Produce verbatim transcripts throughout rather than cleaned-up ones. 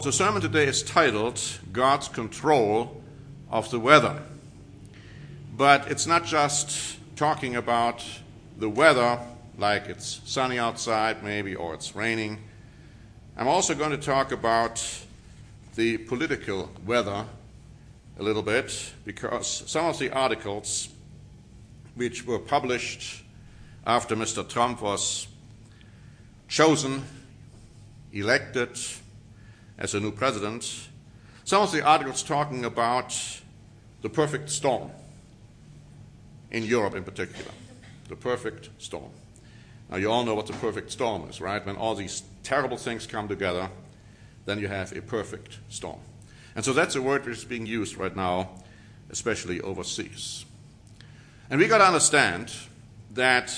The sermon today is titled, God's Control of the Weather. But it's not just talking about the weather, like it's sunny outside maybe, or it's raining. I'm also going to talk about the political weather a little bit, because some of the articles which were published after Mister Trump was chosen, elected as a new president, some of the articles talking about the perfect storm in Europe in particular, the perfect storm. Now you all know what the perfect storm is, right? When all these terrible things come together, then you have a perfect storm. And so that's a word which is being used right now, especially overseas. And we got to understand that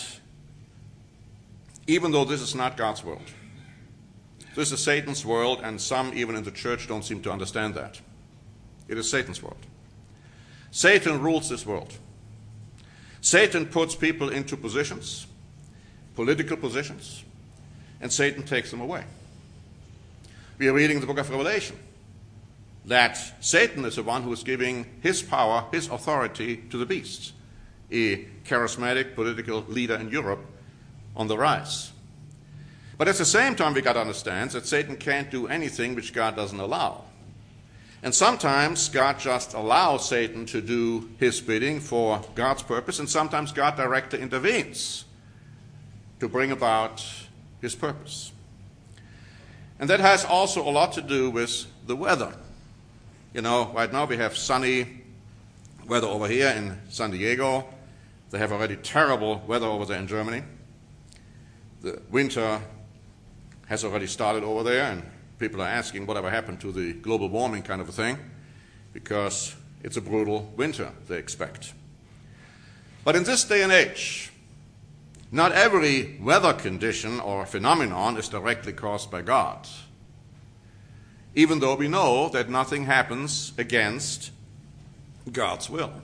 even though this is not God's world, this is Satan's world, and some even in the church don't seem to understand that. It is Satan's world. Satan rules this world. Satan puts people into positions, political positions, and Satan takes them away. We are reading the book of Revelation that Satan is the one who is giving his power, his authority to the beast, a charismatic political leader in Europe on the rise. But at the same time, we got to understand that Satan can't do anything which God doesn't allow. And sometimes God just allows Satan to do his bidding for God's purpose, and sometimes God directly intervenes to bring about his purpose. And that has also a lot to do with the weather. You know, right now we have sunny weather over here in San Diego. They have already terrible weather over there in Germany. The winter has already started over there, and people are asking whatever happened to the global warming kind of a thing, because it's a brutal winter they expect. But in this day and age, not every weather condition or phenomenon is directly caused by God, even though we know that nothing happens against God's will.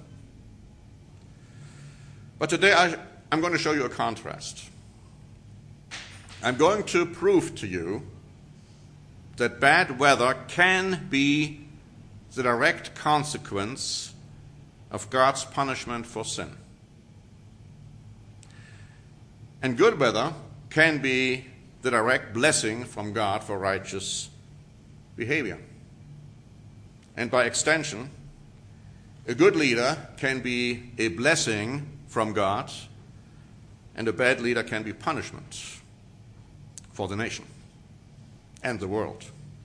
But today I, I'm going to show you a contrast. I'm going to prove to you that bad weather can be the direct consequence of God's punishment for sin. And good weather can be the direct blessing from God for righteous behavior. And by extension, a good leader can be a blessing from God, and a bad leader can be punishment for the nation and the world.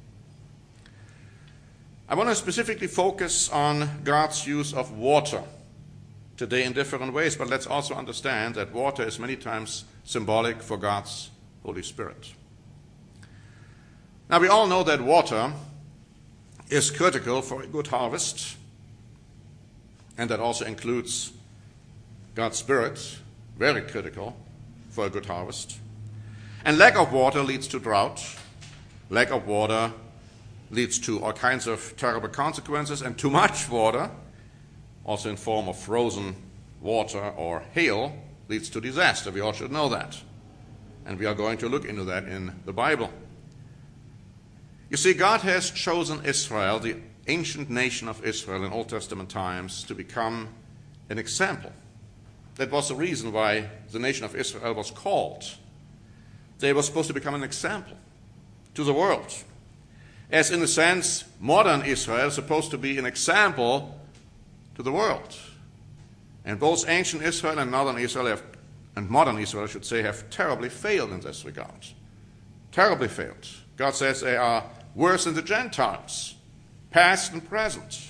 I want to specifically focus on God's use of water today in different ways, but let's also understand that water is many times symbolic for God's Holy Spirit. Now we all know that water is critical for a good harvest, and that also includes God's Spirit, very critical for a good harvest. And lack of water leads to drought. Lack of water leads to all kinds of terrible consequences, and too much water, also in form of frozen water or hail, leads to disaster. We all should know that. And we are going to look into that in the Bible. You see, God has chosen Israel, the ancient nation of Israel in Old Testament times, to become an example. That was the reason why the nation of Israel was called. They were supposed to become an example to the world. As in a sense, modern Israel is supposed to be an example to the world. And both ancient Israel and northern Israel have, and modern Israel, I should say, have terribly failed in this regard. Terribly failed. God says they are worse than the Gentiles, past and present.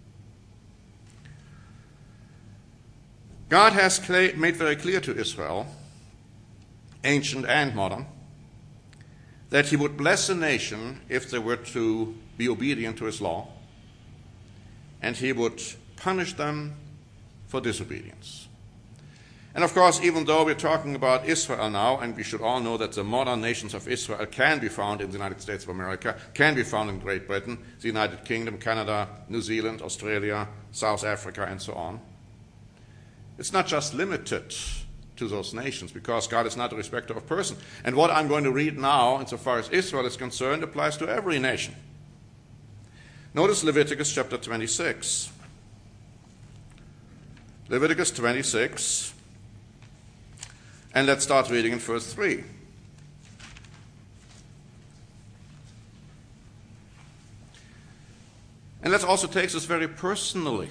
God has made very clear to Israel, ancient and modern, that he would bless the nation if they were to be obedient to his law, and he would punish them for disobedience. And of course, even though we're talking about Israel now, and we should all know that the modern nations of Israel can be found in the United States of America, can be found in Great Britain, the United Kingdom, Canada, New Zealand, Australia, South Africa, and so on. It's not just limited to those nations, because God is not a respecter of person. And what I'm going to read now, insofar as Israel is concerned, applies to every nation Notice Leviticus chapter twenty-six. Leviticus twenty-six, and let's start reading in verse three. And let's also take this very personally.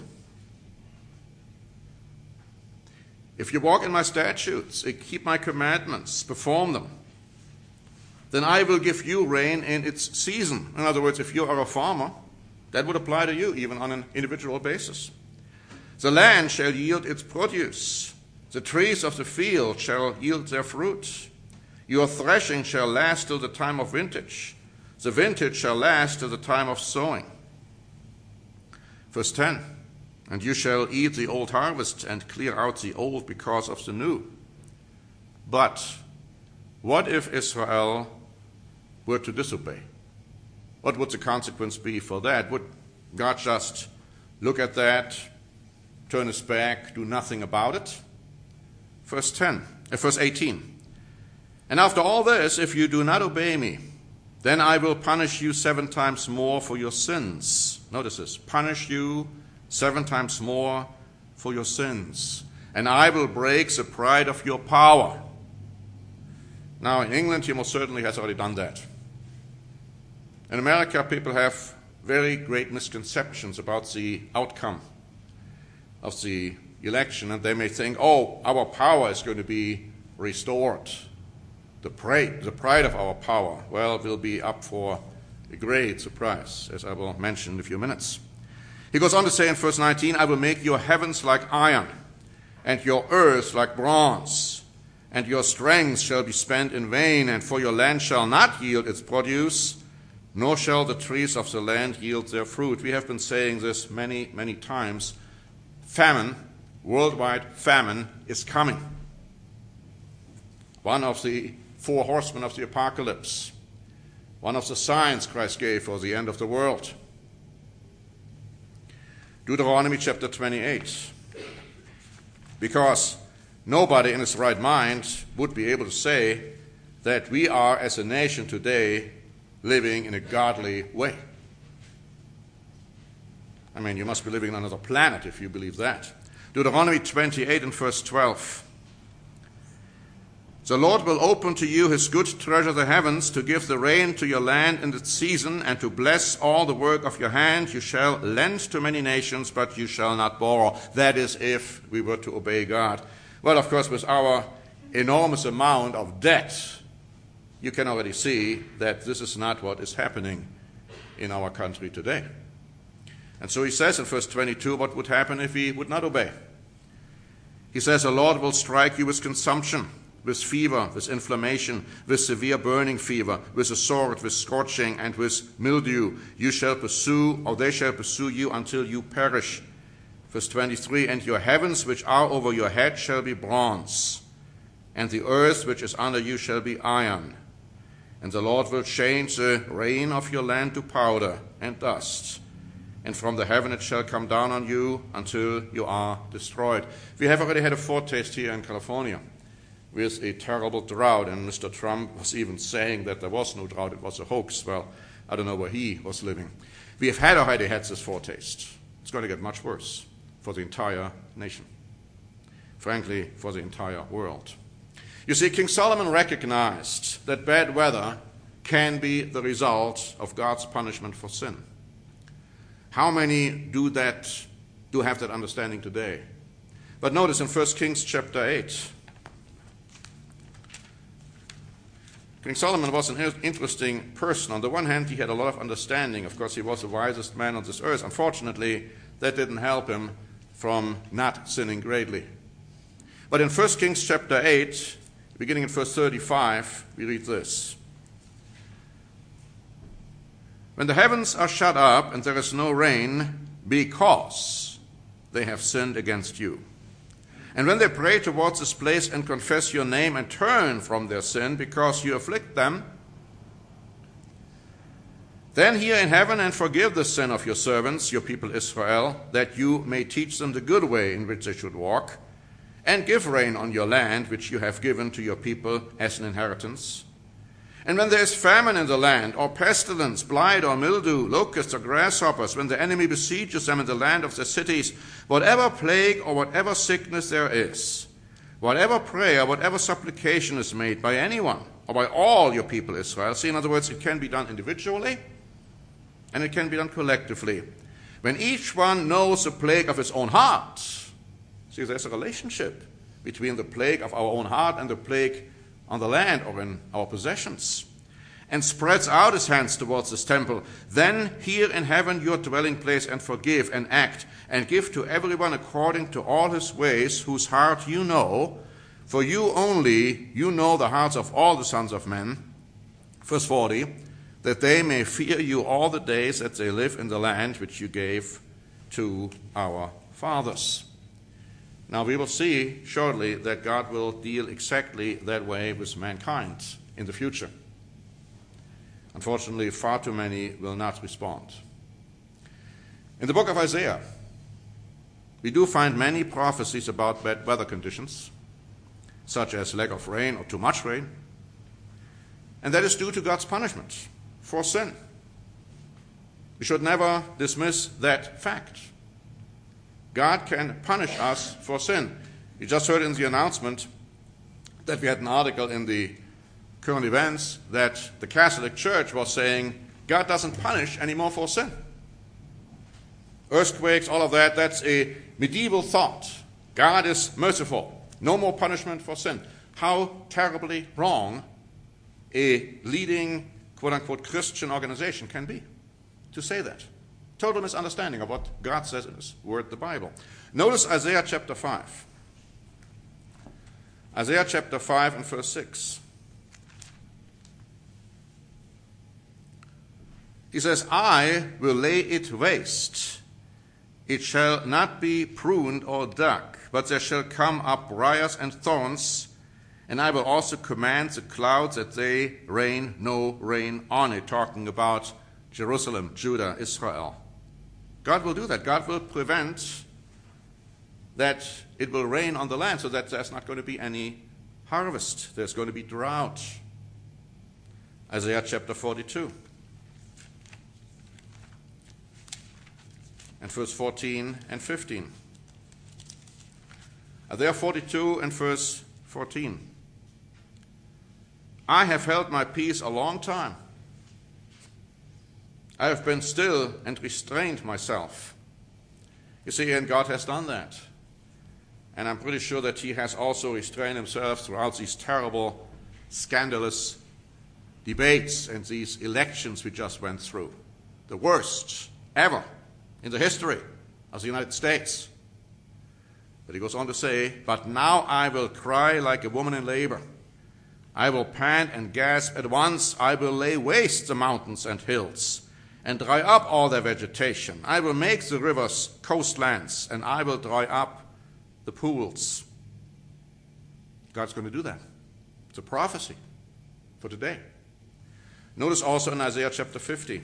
If you walk in my statutes, keep my commandments, perform them, then I will give you rain in its season. In other words, if you are a farmer, that would apply to you even on an individual basis. The land shall yield its produce. The trees of the field shall yield their fruit. Your threshing shall last till the time of vintage. The vintage shall last till the time of sowing. Verse ten, and you shall eat the old harvest and clear out the old because of the new. But what if Israel were to disobey? What would the consequence be for that? Would God just look at that, turn his back, do nothing about it? Verse ten, uh, verse eighteen. And after all this, if you do not obey me, then I will punish you seven times more for your sins. Notice this, punish you seven times more for your sins. And I will break the pride of your power. Now, in England, he most certainly has already done that. In America, people have very great misconceptions about the outcome of the election, and they may think, oh, our power is going to be restored. The pride, the pride of our power, well, will be up for a great surprise, as I will mention in a few minutes. He goes on to say in verse nineteen, I will make your heavens like iron, and your earth like bronze, and your strength shall be spent in vain, and for your land shall not yield its produce, nor shall the trees of the land yield their fruit. We have been saying this many, many times. Famine, worldwide famine, is coming. One of the four horsemen of the apocalypse. One of the signs Christ gave for the end of the world. Deuteronomy chapter twenty-eight. Because nobody in his right mind would be able to say that we are, as a nation today, living in a godly way. I mean, you must be living on another planet if you believe that. Deuteronomy twenty-eight and verse twelve. The Lord will open to you his good treasure, the heavens, to give the rain to your land in its season, and to bless all the work of your hand. You shall lend to many nations, but you shall not borrow. That is, if we were to obey God. Well, of course, with our enormous amount of debt, you can already see that this is not what is happening in our country today. And so he says in verse twenty-two what would happen if he would not obey. He says, the Lord will strike you with consumption, with fever, with inflammation, with severe burning fever, with a sword, with scorching, and with mildew. You shall pursue, or they shall pursue you until you perish. Verse twenty-three, and your heavens which are over your head shall be bronze, and the earth which is under you shall be iron. And the Lord will change the rain of your land to powder and dust, and from the heaven it shall come down on you until you are destroyed. We have already had a foretaste here in California with a terrible drought, and Mister Trump was even saying that there was no drought, it was a hoax. Well, I don't know where he was living. We have had already had this foretaste. It's going to get much worse for the entire nation. Frankly, for the entire world. You see, King Solomon recognized that bad weather can be the result of God's punishment for sin. How many do that, do have that understanding today? But notice in First Kings chapter eight, King Solomon was an interesting person. On the one hand, he had a lot of understanding. Of course, he was the wisest man on this earth. Unfortunately, that didn't help him from not sinning greatly. But in First Kings chapter eight, beginning in verse thirty-five, we read this. When the heavens are shut up and there is no rain, because they have sinned against you. And when they pray towards this place and confess your name and turn from their sin because you afflict them, then hear in heaven and forgive the sin of your servants, your people Israel, that you may teach them the good way in which they should walk, and give rain on your land, which you have given to your people as an inheritance. And when there is famine in the land, or pestilence, blight, or mildew, locusts, or grasshoppers, when the enemy besieges them in the land of their cities, whatever plague or whatever sickness there is, whatever prayer, whatever supplication is made by anyone, or by all your people Israel, see, in other words, it can be done individually, and it can be done collectively. When each one knows the plague of his own heart, see, there's a relationship between the plague of our own heart and the plague on the land or in our possessions, and spreads out his hands towards this temple, then hear in heaven your dwelling place, and forgive and act, and give to everyone according to all his ways, whose heart you know, for you only, you know the hearts of all the sons of men. Verse forty, that they may fear you all the days that they live in the land which you gave to our fathers. Now we will see shortly that God will deal exactly that way with mankind in the future. Unfortunately, far too many will not respond. In the book of Isaiah, we do find many prophecies about bad weather conditions, such as lack of rain or too much rain, and that is due to God's punishment for sin. We should never dismiss that fact. God can punish us for sin. You just heard in the announcement that we had an article in the Current Events that the Catholic Church was saying God doesn't punish anymore for sin. Earthquakes, all of that, that's a medieval thought. God is merciful. No more punishment for sin. How terribly wrong a leading, quote-unquote, Christian organization can be to say that. Total misunderstanding of what God says in his word, the Bible. Notice Isaiah chapter five. Isaiah chapter five and verse six. He says, I will lay it waste. It shall not be pruned or dug, but there shall come up briars and thorns, and I will also command the clouds that they rain no rain on it, talking about Jerusalem, Judah, Israel. God will do that. God will prevent that it will rain on the land so that there's not going to be any harvest. There's going to be drought. Isaiah chapter forty-two. And verse fourteen and fifteen. Isaiah forty-two and verse fourteen. I have held my peace a long time. I have been still and restrained myself. You see, and God has done that. And I'm pretty sure that he has also restrained himself throughout these terrible, scandalous debates and these elections we just went through. The worst ever in the history of the United States. But he goes on to say, but now I will cry like a woman in labor. I will pant and gasp at once. I will lay waste the mountains and hills, and dry up all their vegetation. I will make the rivers coastlands, and I will dry up the pools. God's going to do that. It's a prophecy for today. Notice also in Isaiah chapter fifty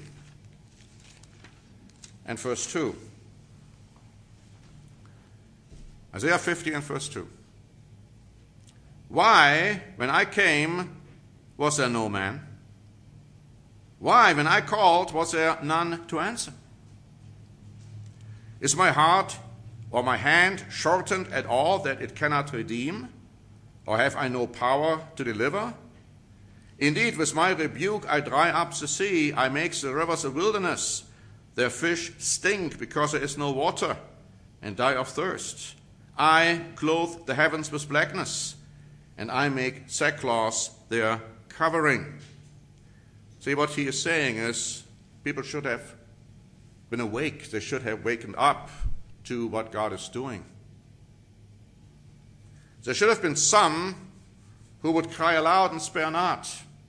and verse two. Isaiah fifty and verse two. Why, when I came, was there no man? Why, when I called, was there none to answer? Is my heart or my hand shortened at all that it cannot redeem? Or have I no power to deliver? Indeed, with my rebuke I dry up the sea, I make the rivers a wilderness. Their fish stink because there is no water, and die of thirst. I clothe the heavens with blackness, and I make sackcloth their covering. See, what he is saying is people should have been awake. They should have wakened up to what God is doing. There should have been some who would cry aloud and spare not.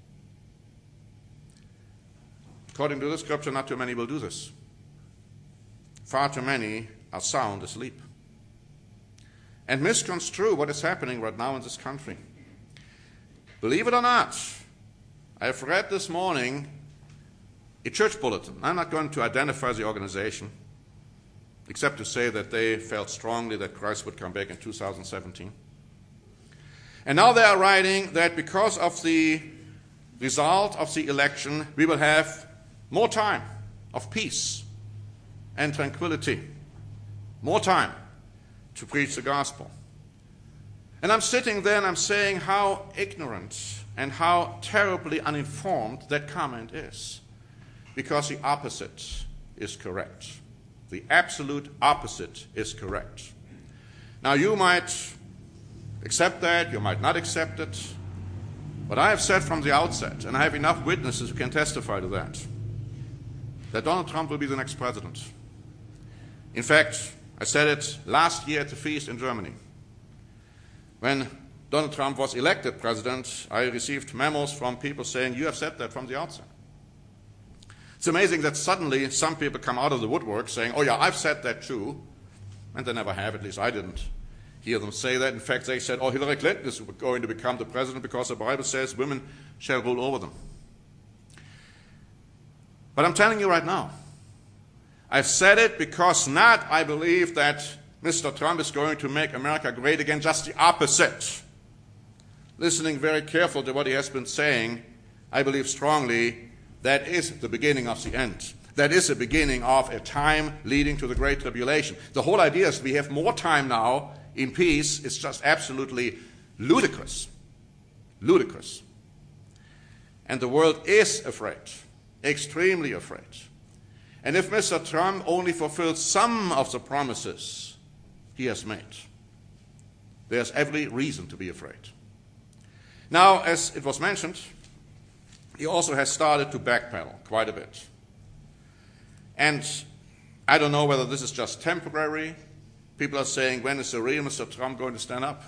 According to the scripture, not too many will do this. Far too many are sound asleep and misconstrue what is happening right now in this country. Believe it or not, I have read this morning a church bulletin. I'm not going to identify the organization, except to say that they felt strongly that Christ would come back in two thousand seventeen. And now they are writing that because of the result of the election, we will have more time of peace and tranquility, more time to preach the gospel. And I'm sitting there and I'm saying how ignorant and how terribly uninformed that comment is, because the opposite is correct. The absolute opposite is correct. Now, you might accept that, you might not accept it, but I have said from the outset, and I have enough witnesses who can testify to that, that Donald Trump will be the next president. In fact, I said it last year at the feast in Germany. When Donald Trump was elected president, I received memos from people saying, you have said that from the outset. It's amazing that suddenly some people come out of the woodwork saying, oh yeah, I've said that too. And they never have, at least I didn't hear them say that. In fact, they said, oh, Hillary Clinton is going to become the president because the Bible says women shall rule over them. But I'm telling you right now, I've said it because not I believe that Mister Trump is going to make America great again, just the opposite. Listening very carefully to what he has been saying, I believe strongly that is the beginning of the end. That is the beginning of a time leading to the Great Tribulation. The whole idea is we have more time now in peace. It's just absolutely ludicrous. Ludicrous. And the world is afraid, extremely afraid. And if Mister Trump only fulfills some of the promises he has made, there's every reason to be afraid. Now, as it was mentioned, he also has started to backpedal quite a bit. And I don't know whether this is just temporary. People are saying, when is the real Mister Trump going to stand up?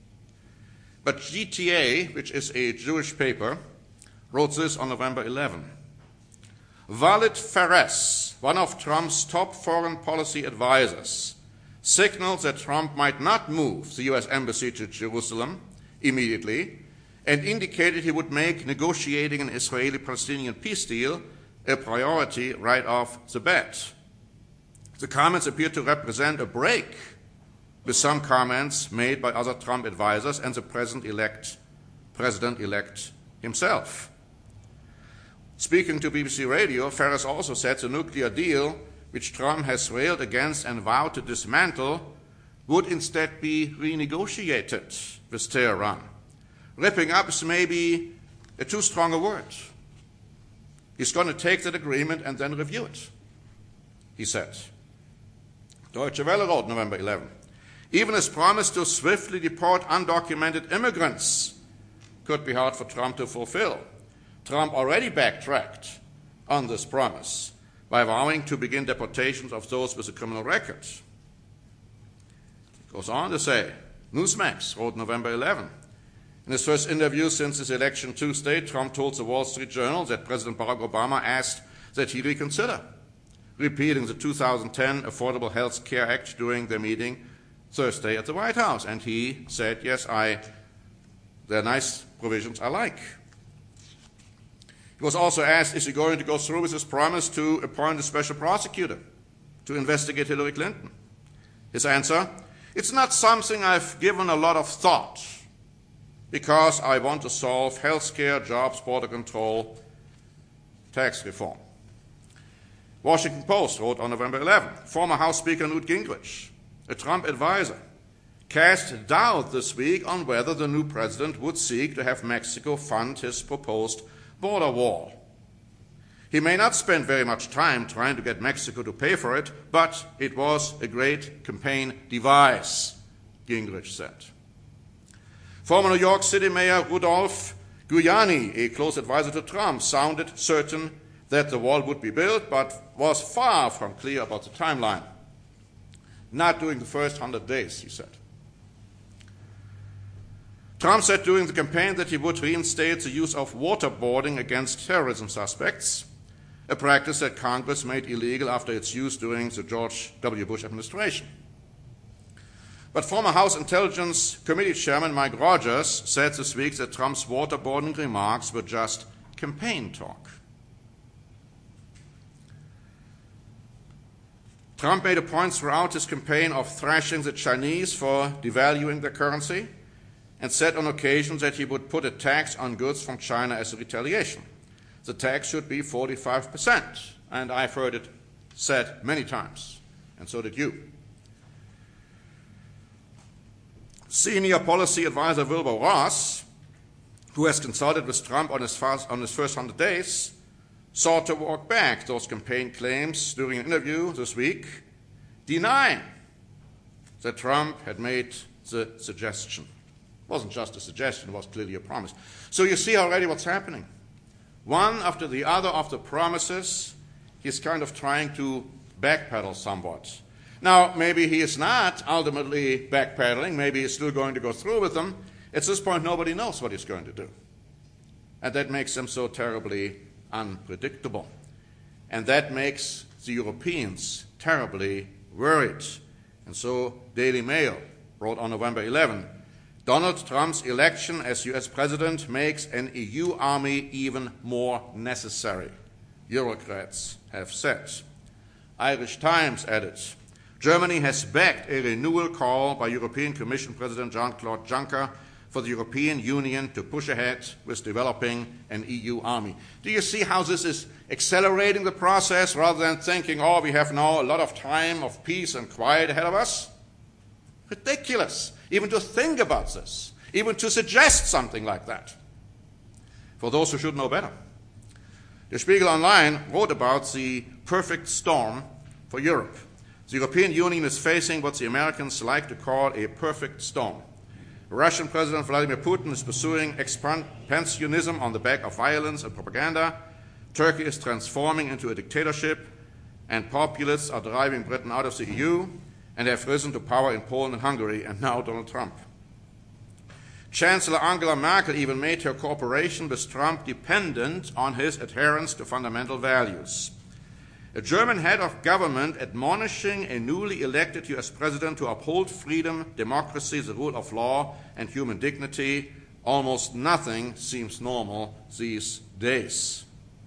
But G T A, which is a Jewish paper, wrote this on November eleventh. Walid Pheres, one of Trump's top foreign policy advisors, signaled that Trump might not move the U S embassy to Jerusalem immediately and indicated he would make negotiating an Israeli-Palestinian peace deal a priority right off the bat. The comments appear to represent a break with some comments made by other Trump advisors and the president-elect, president-elect himself. Speaking to B B C Radio, Pheres also said the nuclear deal, which Trump has railed against and vowed to dismantle, would instead be renegotiated with Tehran. Ripping up is maybe a too strong a word. He's going to take that agreement and then review it, he said. Deutsche Welle wrote November eleventh. Even his promise to swiftly deport undocumented immigrants could be hard for Trump to fulfill. Trump already backtracked on this promise by vowing to begin deportations of those with a criminal record. It goes on to say, Newsmax wrote November eleventh. In his first interview since his election Tuesday, Trump told the Wall Street Journal that President Barack Obama asked that he reconsider repealing the two thousand ten Affordable Health Care Act during their meeting Thursday at the White House. And he said, yes, I, they're nice provisions I like. He was also asked, is he going to go through with his promise to appoint a special prosecutor to investigate Hillary Clinton? His answer, it's not something I've given a lot of thought because I want to solve health care, jobs, border control, tax reform. Washington Post wrote on November eleventh, former House Speaker Newt Gingrich, a Trump advisor, cast doubt this week on whether the new president would seek to have Mexico fund his proposed border wall. He may not spend very much time trying to get Mexico to pay for it, but it was a great campaign device, Gingrich said. Former New York City Mayor Rudolph Giuliani, a close advisor to Trump, sounded certain that the wall would be built, but was far from clear about the timeline. Not during the first hundred days, he said. Trump said during the campaign that he would reinstate the use of waterboarding against terrorism suspects, a practice that Congress made illegal after its use during the George W. Bush administration. But former House Intelligence Committee Chairman Mike Rogers said this week that Trump's waterboarding remarks were just campaign talk. Trump made a point throughout his campaign of thrashing the Chinese for devaluing their currency. and said on occasion that he would put a tax on goods from China as a retaliation. The tax should be forty-five percent, and I've heard it said many times, and so did you. Senior policy advisor Wilbur Ross, who has consulted with Trump on his, fast, on his first one hundred days, sought to walk back those campaign claims during an interview this week, denying that Trump had made the suggestion. It wasn't just a suggestion, it was clearly a promise. So you see already what's happening. One after the other of the promises, he's kind of trying to backpedal somewhat. Now, maybe he is not ultimately backpedaling, maybe he's still going to go through with them. At this point, nobody knows what he's going to do. And that makes him so terribly unpredictable. And that makes the Europeans terribly worried. And so Daily Mail wrote on November eleventh, Donald Trump's election as U S president makes an E U army even more necessary, Eurocrats have said. Irish Times added, Germany has backed a renewal call by European Commission President Jean-Claude Juncker for the European Union to push ahead with developing an E U army. Do you see how this is accelerating the process rather than thinking, oh, we have now a lot of time of peace and quiet ahead of us? Ridiculous, even to think about this, even to suggest something like that. For those who should know better. Der Spiegel Online wrote about the perfect storm for Europe. The European Union is facing what the Americans like to call a perfect storm. Russian President Vladimir Putin is pursuing expansionism on the back of violence and propaganda. Turkey is transforming into a dictatorship, and populists are driving Britain out of the E U and have risen to power in Poland and Hungary, and now Donald Trump. Chancellor Angela Merkel even made her cooperation with Trump dependent on his adherence to fundamental values. A German head of government admonishing a newly elected U S president to uphold freedom, democracy, the rule of law, and human dignity. Almost nothing seems normal these days.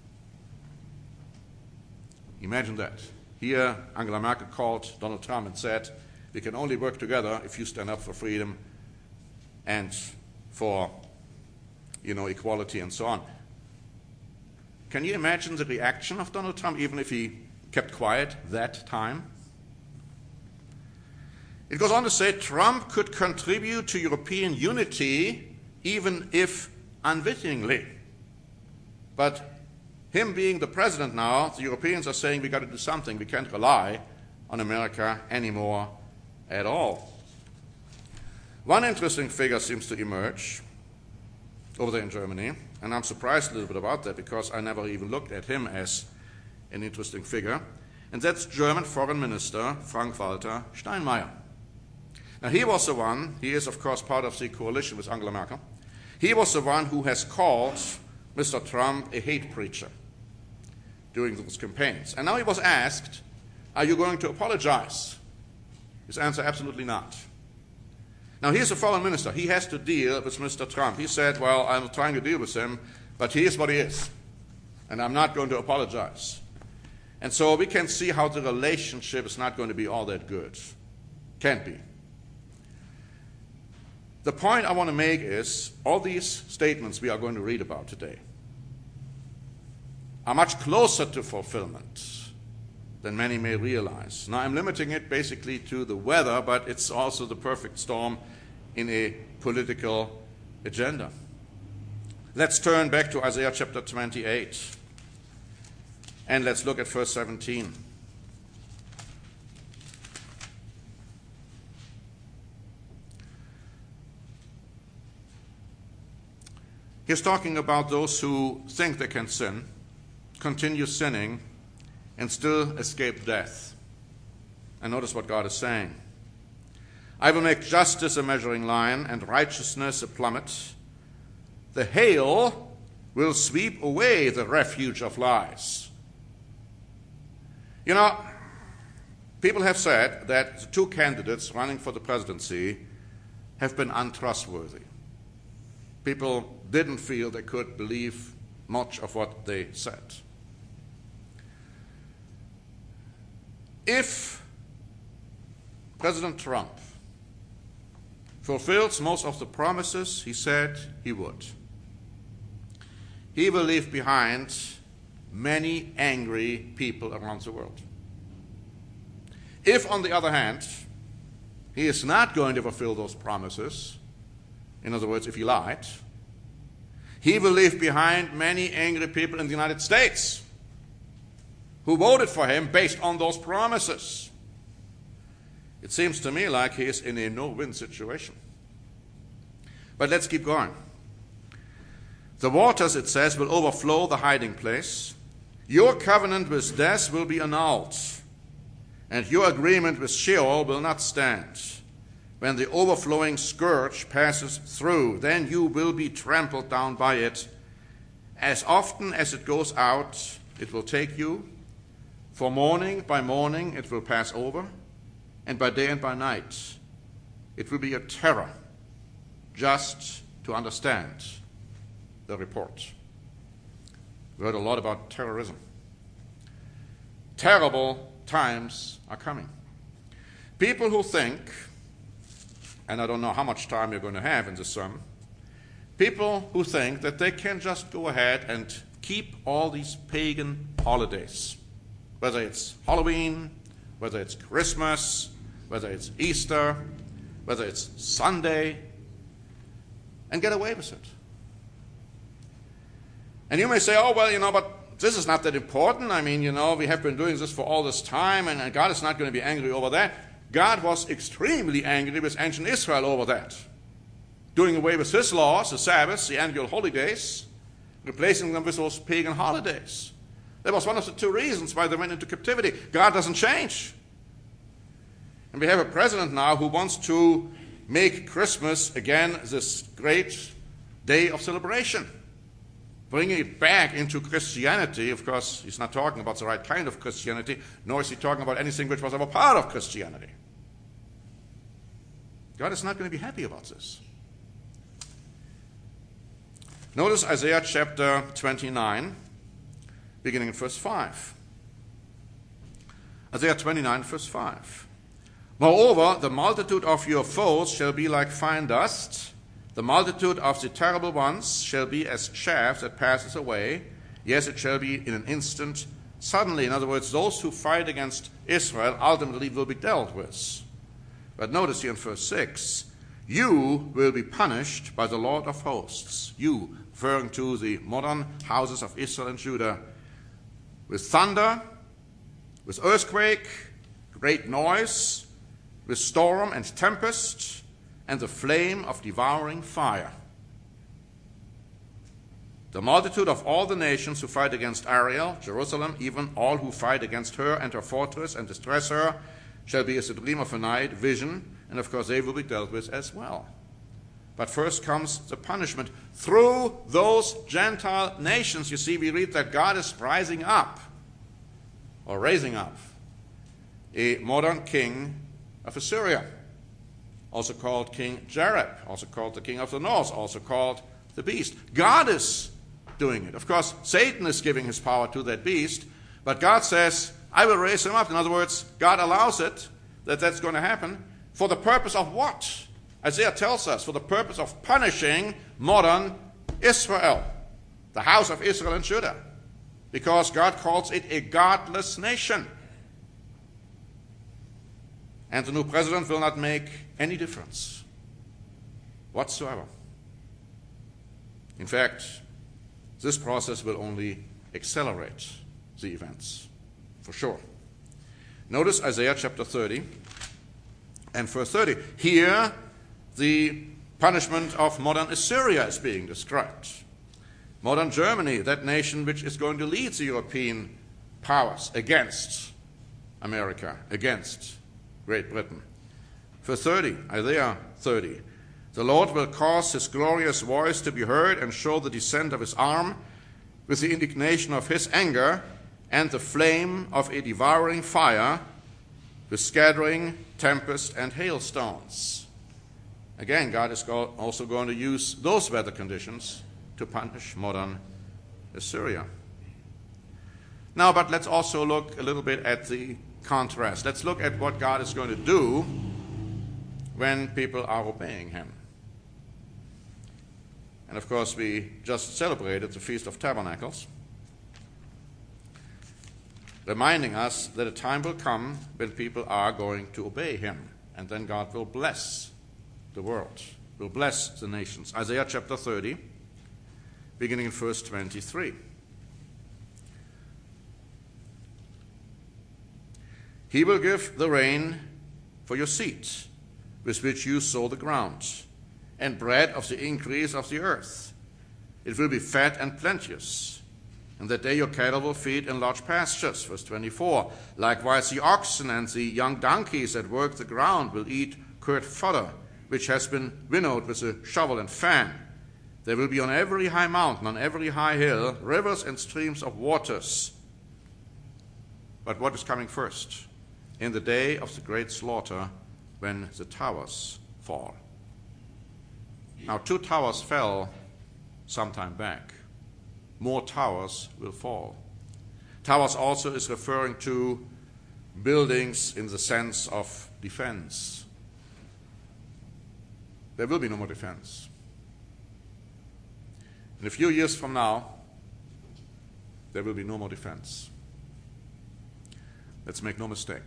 Imagine that. Here, Angela Merkel called Donald Trump and said, we can only work together if you stand up for freedom and for, you know, equality and so on. Can you imagine the reaction of Donald Trump, even if he kept quiet that time? It goes on to say Trump could contribute to European unity even if unwittingly. But him being the president now, the Europeans are saying we've got to do something. We can't rely on America anymore at all. One interesting figure seems to emerge over there in Germany, and I'm surprised a little bit about that because I never even looked at him as an interesting figure, and that's German Foreign Minister Frank-Walter Steinmeier. Now, he was the one, he is, of course, part of the coalition with Angela Merkel. He was the one who has called Mister Trump a hate preacher during those campaigns. And now he was asked, are you going to apologize? His answer, absolutely not. Now, here's a foreign minister. He has to deal with Mister Trump. He said, well, I'm trying to deal with him, but he is what he is, and I'm not going to apologize. And so we can see how the relationship is not going to be all that good. Can't be. The point I want to make is all these statements we are going to read about today are much closer to fulfillment than many may realize. Now, I'm limiting it basically to the weather, but it's also the perfect storm in a political agenda. Let's turn back to Isaiah chapter twenty-eight, and let's look at verse seventeen. He's talking about those who think they can sin, continue sinning, and still escape death. And notice what God is saying. I will make justice a measuring line and righteousness a plummet. The hail will sweep away the refuge of lies. You know, people have said that the two candidates running for the presidency have been untrustworthy. People didn't feel they could believe much of what they said. If President Trump fulfills most of the promises he said he would. He will leave behind many angry people around the world. If, on the other hand, he is not going to fulfill those promises, in other words, if he lied, he will leave behind many angry people in the United States who voted for him based on those promises. It seems to me like he is in a no-win situation. But let's keep going. The waters, it says, will overflow the hiding place. Your covenant with death will be annulled, and your agreement with Sheol will not stand. When the overflowing scourge passes through, then you will be trampled down by it. As often as it goes out, it will take you. For morning by morning it will pass over, and by day and by night it will be a terror just to understand the report. We heard a lot about terrorism. Terrible times are coming. People who think, and I don't know how much time you're going to have in this sermon, people who think that they can just go ahead and keep all these pagan holidays, whether it's Halloween, whether it's Christmas, whether it's Easter, whether it's Sunday, and get away with it. And you may say, oh, well, you know, but this is not that important. I mean, you know, we have been doing this for all this time, and God is not going to be angry over that. God was extremely angry with ancient Israel over that, doing away with his laws, the Sabbaths, the annual holidays, replacing them with those pagan holidays. That was one of the two reasons why they went into captivity. God doesn't change. And we have a president now who wants to make Christmas again this great day of celebration, bringing it back into Christianity. Of course, he's not talking about the right kind of Christianity, nor is he talking about anything which was ever part of Christianity. God is not going to be happy about this. Notice Isaiah chapter twenty-nine, beginning in verse five. Isaiah twenty-nine, verse five. Moreover, the multitude of your foes shall be like fine dust. The multitude of the terrible ones shall be as chaff that passes away. Yes, it shall be in an instant, suddenly. In other words, those who fight against Israel ultimately will be dealt with. But notice here in verse six, you will be punished by the Lord of hosts. You, referring to the modern houses of Israel and Judah, with thunder, with earthquake, great noise, with storm and tempest, and the flame of devouring fire. The multitude of all the nations who fight against Ariel, Jerusalem, even all who fight against her and her fortress and distress her, shall be as a dream of a night, vision, and of course they will be dealt with as well. But first comes the punishment through those Gentile nations. You see, we read that God is rising up, or raising up, a modern king of Assyria, also called King Jareb, also called the king of the north, also called the beast. God is doing it. Of course, Satan is giving his power to that beast, but God says, I will raise him up. In other words, God allows it, that that's going to happen, for the purpose of what? Isaiah tells us, for the purpose of punishing modern Israel, the house of Israel and Judah, because God calls it a godless nation. And the new president will not make any difference whatsoever. In fact, this process will only accelerate the events, for sure. Notice Isaiah chapter thirty and verse thirty. Here, the punishment of modern Assyria is being described. Modern Germany, that nation which is going to lead the European powers against America, against Great Britain. Verse thirty, Isaiah thirty. The Lord will cause his glorious voice to be heard and show the descent of his arm with the indignation of his anger and the flame of a devouring fire with scattering, tempest, and hailstones. Again, God is also going to use those weather conditions to punish modern Assyria. Now, but let's also look a little bit at the contrast. Let's look at what God is going to do when people are obeying him. And of course, we just celebrated the Feast of Tabernacles, reminding us that a time will come when people are going to obey him, and then God will bless the world, will bless the nations. Isaiah chapter thirty, beginning in verse twenty-three. He will give the rain for your seed, with which you sow the ground, and bread of the increase of the earth. It will be fat and plenteous. And that day your cattle will feed in large pastures. Verse twenty-four. Likewise the oxen and the young donkeys that work the ground will eat curd fodder, which has been winnowed with a shovel and fan. There will be on every high mountain, on every high hill, rivers and streams of waters. But what is coming first? In the day of the great slaughter, when the towers fall. Now, two towers fell some time back. More towers will fall. Towers also is referring to buildings in the sense of defense. There will be no more defense. In a few years from now, there will be no more defense. Let's make no mistake.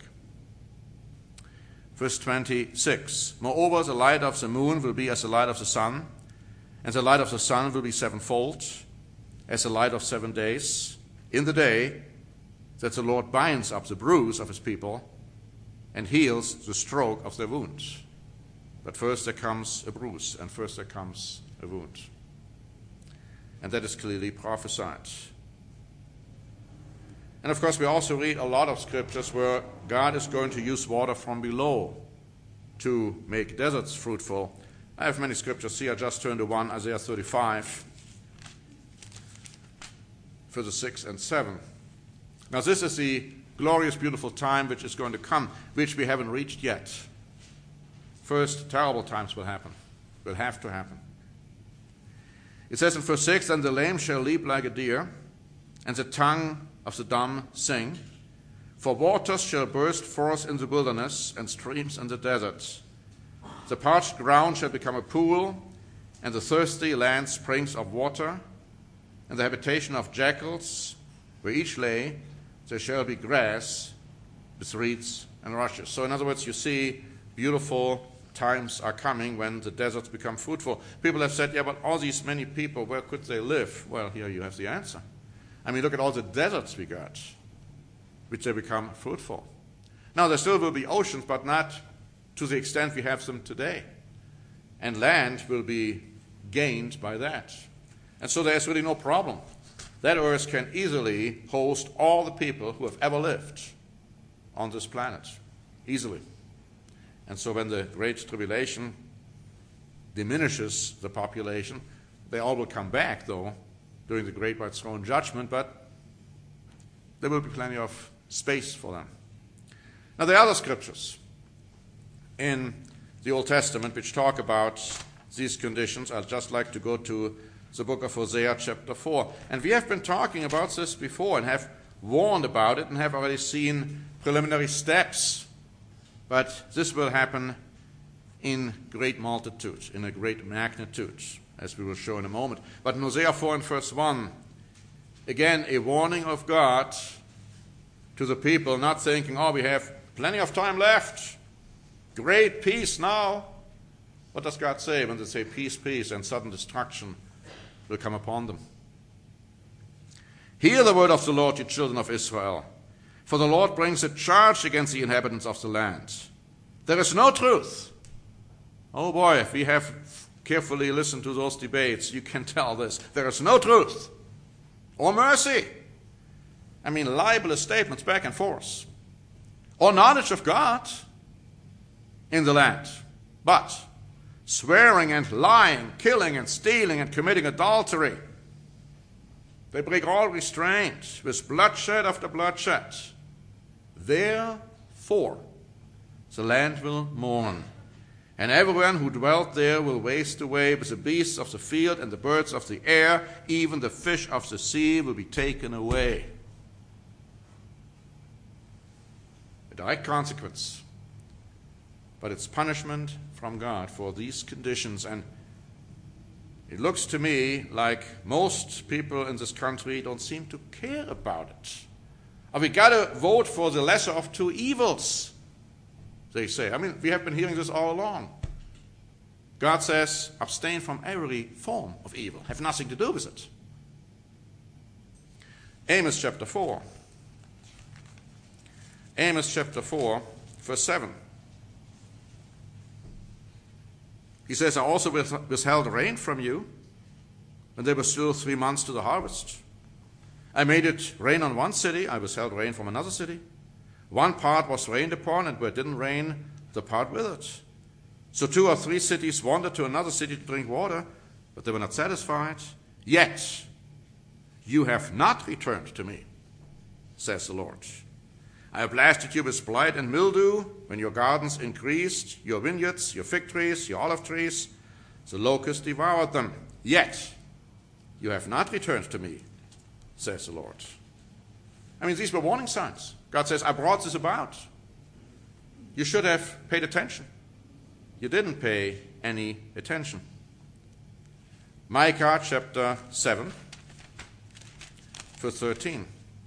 Verse twenty-six. Moreover, the light of the moon will be as the light of the sun, and the light of the sun will be sevenfold, as the light of seven days, in the day that the Lord binds up the bruise of his people and heals the stroke of their wounds. But first there comes a bruise, and first there comes a wound. And that is clearly prophesied. And of course, we also read a lot of scriptures where God is going to use water from below to make deserts fruitful. I have many scriptures here. I just turned to one, Isaiah thirty-five, verses six and seven. Now, this is the glorious, beautiful time which is going to come, which we haven't reached yet. First, terrible times will happen, will have to happen. It says in verse six, "And the lame shall leap like a deer, and the tongue of the dumb sing. For waters shall burst forth in the wilderness, and streams in the desert. The parched ground shall become a pool, and the thirsty land springs of water. And the habitation of jackals, where each lay, there shall be grass with reeds and rushes." So in other words, you see beautiful times are coming when the deserts become fruitful. People have said, yeah, but all these many people, where could they live? Well, here you have the answer. I mean, look at all the deserts we got, which they become fruitful. Now, there still will be oceans, but not to the extent we have them today. And land will be gained by that. And so there's really no problem. That earth can easily host all the people who have ever lived on this planet, easily. And so when the Great Tribulation diminishes the population, they all will come back, though, during the Great White Throne Judgment, but there will be plenty of space for them. Now, there are other scriptures in the Old Testament which talk about these conditions. I'd just like to go to the book of Hosea, chapter four. And we have been talking about this before and have warned about it and have already seen preliminary steps. But this will happen in great multitude, in a great magnitude, as we will show in a moment. But in Hosea four and verse one, again, a warning of God to the people, not thinking, oh, we have plenty of time left, great peace now. What does God say when they say peace, peace, and sudden destruction will come upon them? Hear the word of the Lord, you children of Israel, for the Lord brings a charge against the inhabitants of the land. There is no truth. Oh boy, if we have carefully listened to those debates, you can tell this. There is no truth or mercy. I mean, libelous statements back and forth. Or knowledge of God in the land. But swearing and lying, killing and stealing and committing adultery. They break all restraint with bloodshed after bloodshed. Therefore, the land will mourn, and everyone who dwelt there will waste away with the beasts of the field and the birds of the air. Even the fish of the sea will be taken away. A direct consequence. but it's punishment from God for these conditions. And it looks to me like most people in this country don't seem to care about it. Or we got to vote for the lesser of two evils, they say. I mean, we have been hearing this all along. God says, abstain from every form of evil. Have nothing to do with it. Amos chapter four. Amos chapter four, verse seven. He says, I also withheld rain from you when there were still three months to the harvest. I made it rain on one city, I withheld rain from another city. One part was rained upon, and where it didn't rain, the part withered. So two or three cities wandered to another city to drink water, but they were not satisfied. Yet you have not returned to me, says the Lord. I have blasted you with blight and mildew when your gardens increased, your vineyards, your fig trees, your olive trees. The locust devoured them. Yet you have not returned to me, says the Lord. I mean, these were warning signs. God says, I brought this about. You should have paid attention. You didn't pay any attention. Micah chapter seven, verse thirteen.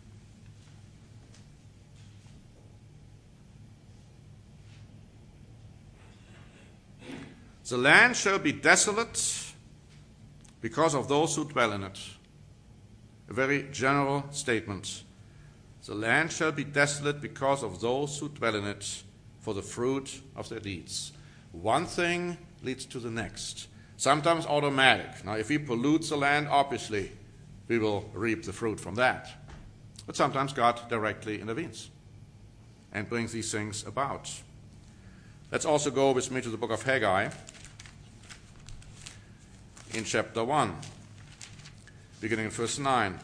The land shall be desolate because of those who dwell in it. A very general statement. The land shall be desolate because of those who dwell in it, for the fruit of their deeds. One thing leads to the next. Sometimes automatic. Now, if we pollute the land, obviously, we will reap the fruit from that. But sometimes God directly intervenes and brings these things about. Let's also go with me to the book of Haggai in chapter one, beginning in verse nine.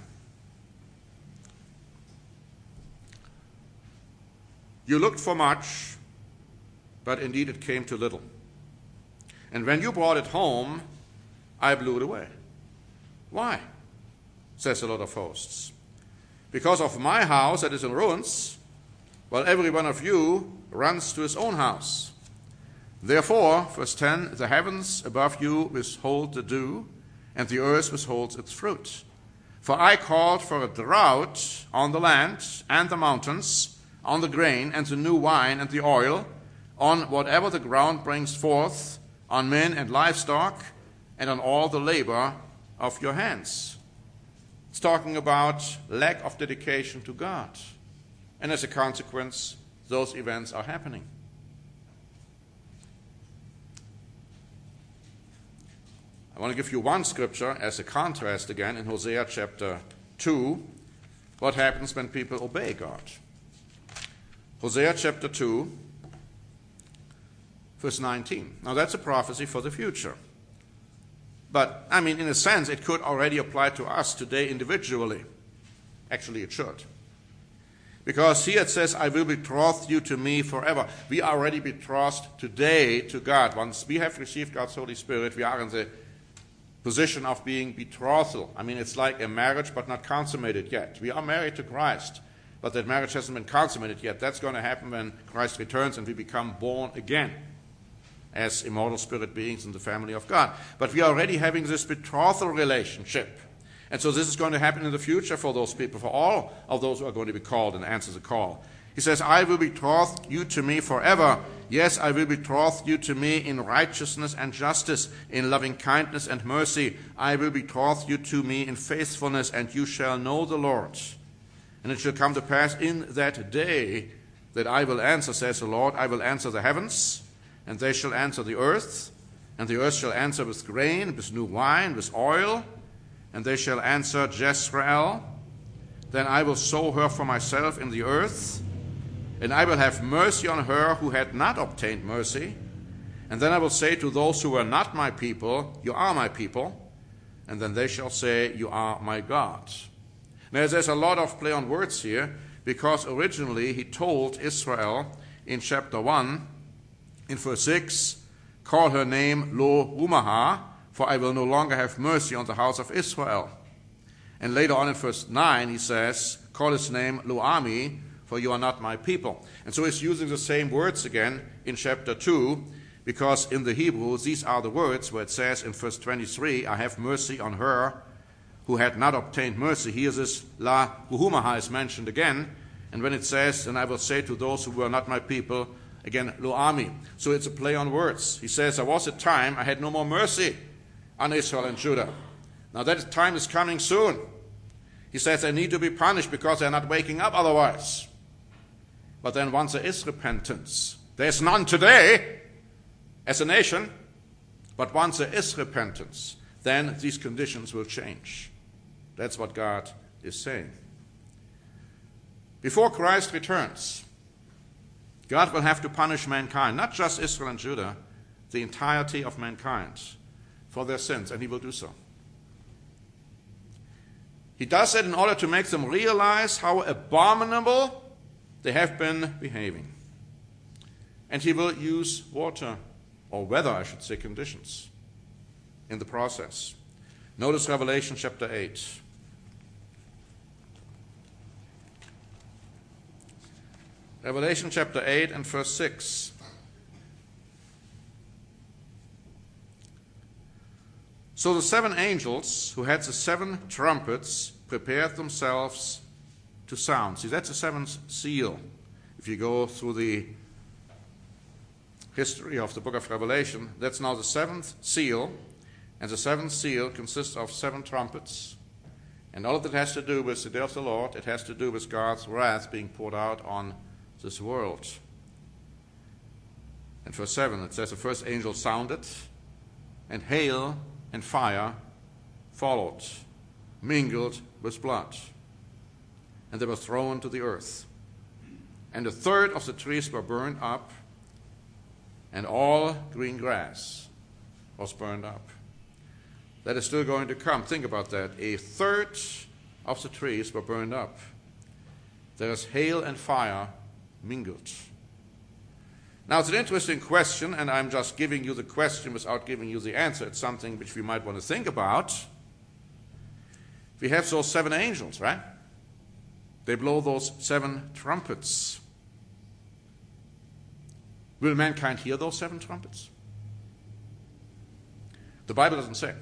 You looked for much, but indeed it came to little. And when you brought it home, I blew it away. Why? Says the Lord of hosts. Because of my house that is in ruins, while every one of you runs to his own house. Therefore, verse ten, the heavens above you withhold the dew, and the earth withholds its fruit. For I called for a drought on the land and the mountains, on the grain and the new wine and the oil, on whatever the ground brings forth, on men and livestock, and on all the labor of your hands. It's talking about lack of dedication to God. And as a consequence, those events are happening. I want to give you one scripture as a contrast again in Hosea chapter two. What happens when people obey God? Hosea chapter two, verse nineteen. Now that's a prophecy for the future. But, I mean, in a sense, it could already apply to us today individually. Actually, it should. Because here it says, I will betroth you to me forever. We are already betrothed today to God. Once we have received God's Holy Spirit, we are in the position of being betrothal. I mean, it's like a marriage, but not consummated yet. We are married to Christ, but that marriage hasn't been consummated yet. That's going to happen when Christ returns and we become born again as immortal spirit beings in the family of God. But we are already having this betrothal relationship. And so this is going to happen in the future for those people, for all of those who are going to be called and answer the call. He says, I will betroth you to me forever. Yes, I will betroth you to me in righteousness and justice, in loving kindness and mercy. I will betroth you to me in faithfulness, and you shall know the Lord. And it shall come to pass in that day that I will answer, says the Lord, I will answer the heavens, and they shall answer the earth, and the earth shall answer with grain, with new wine, with oil, and they shall answer Jezreel. Then I will sow her for myself in the earth, and I will have mercy on her who had not obtained mercy. And then I will say to those who were not my people, you are my people, and then they shall say, you are my God. Now there's a lot of play on words here, because originally he told Israel in chapter one, in verse six, call her name Lo Ruhamah, for I will no longer have mercy on the house of Israel. And later on in verse nine he says, call his name Lo Ami, for you are not my people. And so he's using the same words again in chapter two, because in the Hebrew, these are the words where it says in verse twenty-three, I have mercy on her who had not obtained mercy. Here this la huhumaha is mentioned again. And when it says, and I will say to those who were not my people, again, lo ami. So it's a play on words. He says, there was a time I had no more mercy on Israel and Judah. Now that time is coming soon. He says they need to be punished because they're not waking up otherwise. But then once there is repentance, there's none today as a nation, but once there is repentance, then these conditions will change. That's what God is saying. Before Christ returns, God will have to punish mankind, not just Israel and Judah, the entirety of mankind for their sins, and he will do so. He does that in order to make them realize how abominable they have been behaving. And he will use water, or weather, I should say, conditions in the process. Notice Revelation chapter eight. Revelation chapter eight and verse six. So the seven angels who had the seven trumpets prepared themselves to sound. See, that's the seventh seal. If you go through the history of the book of Revelation, that's now the seventh seal, and the seventh seal consists of seven trumpets. And all of it has to do with the day of the Lord. It has to do with God's wrath being poured out on this world. In verse seven, it says, the first angel sounded, and hail and fire followed, mingled with blood, and they were thrown to the earth. And a third of the trees were burned up, and all green grass was burned up. That is still going to come. Think about that. A third of the trees were burned up. There is hail and fire mingled. Now, it's an interesting question, and I'm just giving you the question without giving you the answer. It's something which we might want to think about. We have those seven angels, right? They blow those seven trumpets. Will mankind hear those seven trumpets? The Bible doesn't say.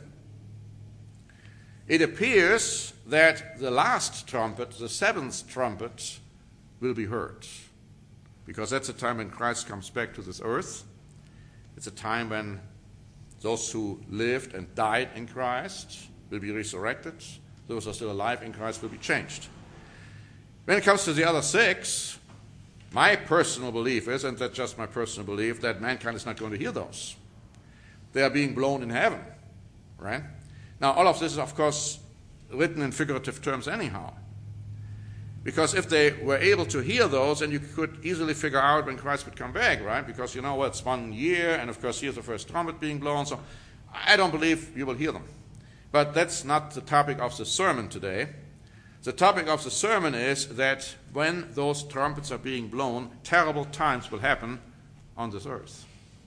It appears that the last trumpet, the seventh trumpet, will be heard. Because that's the time when Christ comes back to this earth. It's a time when those who lived and died in Christ will be resurrected. Those who are still alive in Christ will be changed. When it comes to the other six, my personal belief is, and that's just my personal belief, that mankind is not going to hear those. They are being blown in heaven, right? Now, all of this is, of course, written in figurative terms anyhow. Because if they were able to hear those, then you could easily figure out when Christ would come back, right? Because you know what, it's one year, and of course here's the first trumpet being blown, so I don't believe you will hear them. But that's not the topic of the sermon today. The topic of the sermon is that when those trumpets are being blown, terrible times will happen on this earth.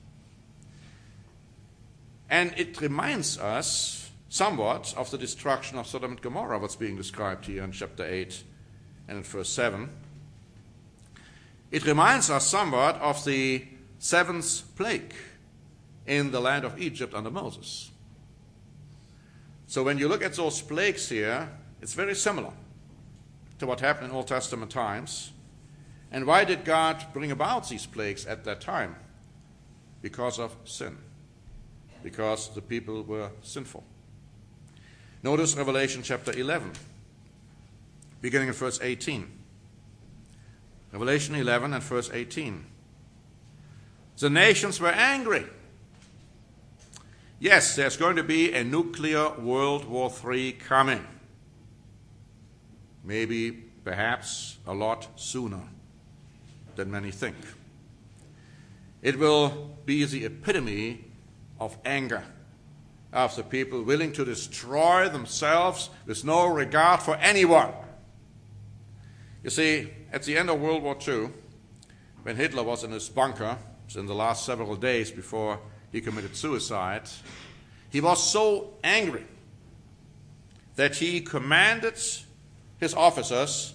And it reminds us somewhat of the destruction of Sodom and Gomorrah, what's being described here in chapter eight and in verse seven. It reminds us somewhat of the seventh plague in the land of Egypt under Moses. So when you look at those plagues here, it's very similar to what happened in Old Testament times. And why did God bring about these plagues at that time? Because of sin. Because the people were sinful. Notice Revelation chapter eleven, beginning in verse eighteen. Revelation eleven and verse eighteen. The nations were angry. Yes, there's going to be a nuclear World War Three coming. Maybe, perhaps, a lot sooner than many think. It will be the epitome of anger of the people willing to destroy themselves with no regard for anyone. You see, at the end of World War Two, when Hitler was in his bunker, it was in the last several days before he committed suicide, he was so angry that he commanded his officers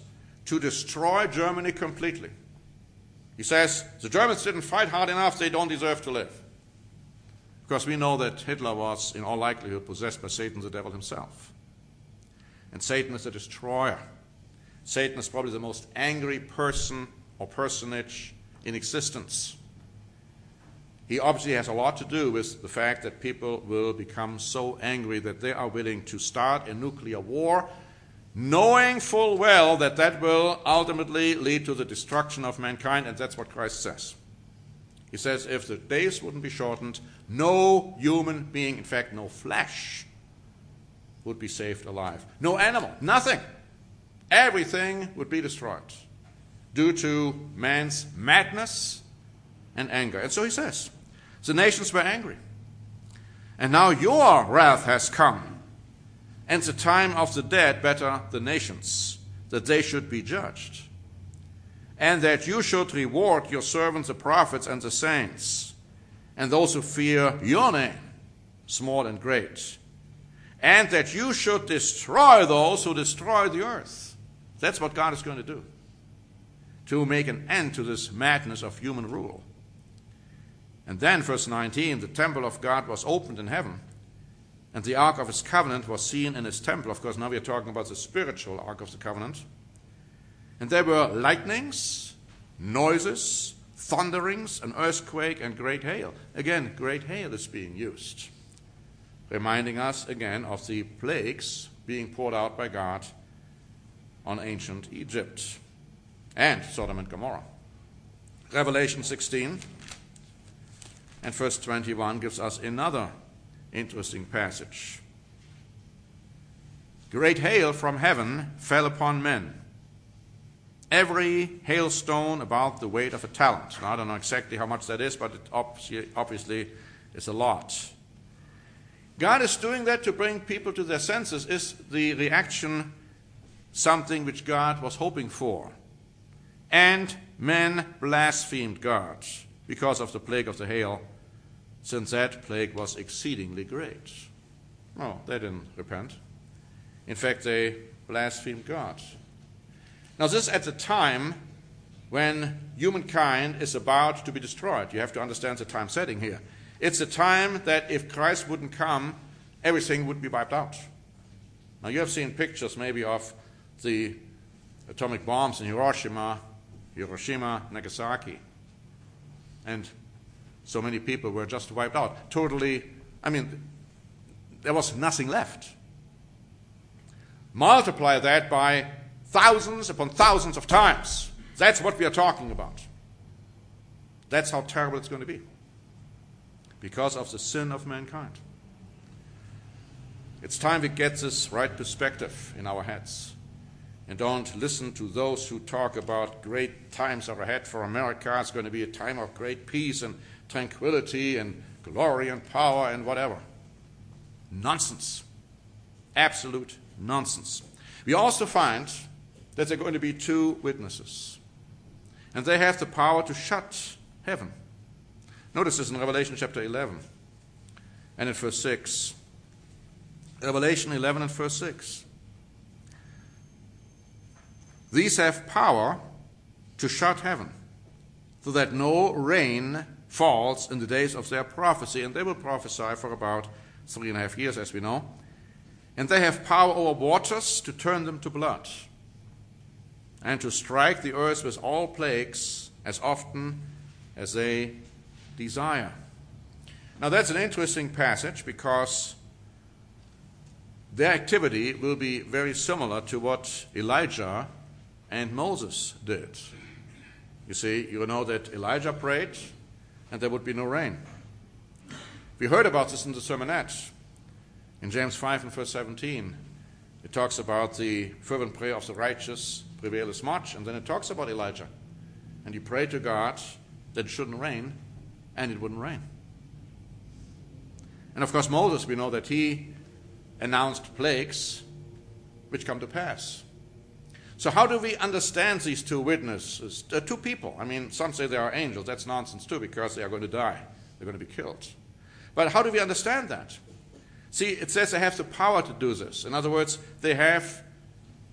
to destroy Germany completely. He says, the Germans didn't fight hard enough, they don't deserve to live. Because we know that Hitler was, in all likelihood, possessed by Satan, the devil himself. And Satan is a destroyer. Satan is probably the most angry person or personage in existence. He obviously has a lot to do with the fact that people will become so angry that they are willing to start a nuclear war, knowing full well that that will ultimately lead to the destruction of mankind, and that's what Christ says. He says if the days wouldn't be shortened, no human being, in fact no flesh, would be saved alive. No animal, nothing. Everything would be destroyed due to man's madness and anger. And so he says, the nations were angry. And now your wrath has come, and the time of the dead better the nations, that they should be judged, and that you should reward your servants the prophets and the saints, and those who fear your name, small and great, and that you should destroy those who destroy the earth. That's what God is going to do, to make an end to this madness of human rule. And then, verse nineteen, the temple of God was opened in heaven, and the ark of his covenant was seen in his temple. Of course, now we are talking about the spiritual ark of the covenant. And there were lightnings, noises, thunderings, an earthquake, and great hail. Again, great hail is being used, reminding us again of the plagues being poured out by God on ancient Egypt and Sodom and Gomorrah. Revelation sixteen and verse twenty-one gives us another interesting passage. Great hail from heaven fell upon men, every hailstone about the weight of a talent. Now, I don't know exactly how much that is, but it obviously is a lot. God is doing that to bring people to their senses. Is the reaction something which God was hoping for? And men blasphemed God because of the plague of the hail, since that plague was exceedingly great. No, they didn't repent. In fact, they blasphemed God. Now, this is at the time when humankind is about to be destroyed. You have to understand the time setting here. It's a time that if Christ wouldn't come, everything would be wiped out. Now, you have seen pictures maybe of the atomic bombs in Hiroshima, Hiroshima, Nagasaki. And so many people were just wiped out. Totally, I mean, there was nothing left. Multiply that by thousands upon thousands of times. That's what we are talking about. That's how terrible it's going to be, because of the sin of mankind. It's time we get this right perspective in our heads and don't listen to those who talk about great times are ahead for America. It's going to be a time of great peace and tranquility and glory and power and whatever. Nonsense. Absolute nonsense. We also find that there are going to be two witnesses, and they have the power to shut heaven. Notice this in Revelation chapter eleven and in verse six. Revelation eleven and verse six. These have power to shut heaven, so that no rain falls in the days of their prophecy. And they will prophesy for about three and a half years, as we know. And they have power over waters to turn them to blood, and to strike the earth with all plagues as often as they desire. Now, that's an interesting passage, because their activity will be very similar to what Elijah and Moses did. You see, you know that Elijah prayed and there would be no rain. We heard about this in the sermonette. In James five and verse seventeen, it talks about the fervent prayer of the righteous prevaileth much, and then it talks about Elijah. And he prayed to God that it shouldn't rain, and it wouldn't rain. And of course, Moses, we know that he announced plagues which come to pass. So how do we understand these two witnesses, uh, two people? I mean, some say they are angels. That's nonsense too, because they are going to die. They're going to be killed. But how do we understand that? See, it says they have the power to do this. In other words, they have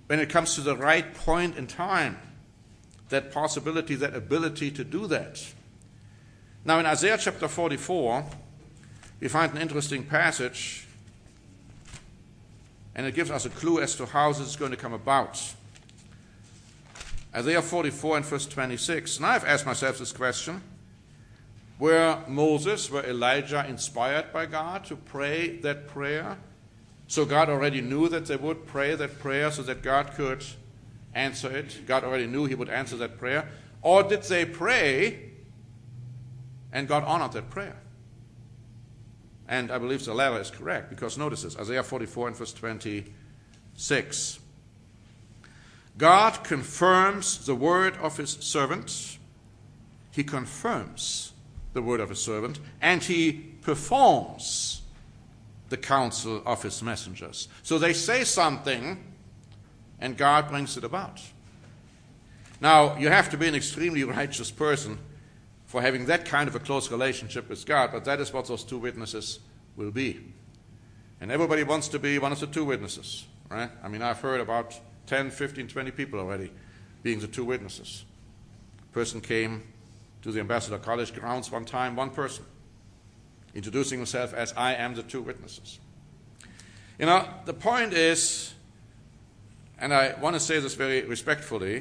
when it comes to the right point in time, that possibility, that ability to do that. Now in Isaiah chapter forty-four, we find an interesting passage, and it gives us a clue as to how this is going to come about. Isaiah forty-four and verse twenty-six. And I've asked myself this question: were Moses, were Elijah inspired by God to pray that prayer? So God already knew that they would pray that prayer so that God could answer it. God already knew he would answer that prayer. Or did they pray and God honored that prayer? And I believe the latter is correct, because notice this, Isaiah forty-four and verse twenty-six. God confirms the word of his servant. He confirms the word of his servant, and he performs the counsel of his messengers. So they say something, and God brings it about. Now, you have to be an extremely righteous person for having that kind of a close relationship with God, but that is what those two witnesses will be. And everybody wants to be one of the two witnesses, right? I mean, I've heard about ten, fifteen, twenty people already being the two witnesses. A person came to the Ambassador College grounds one time, one person, introducing himself as, I am the two witnesses. You know, the point is, and I want to say this very respectfully,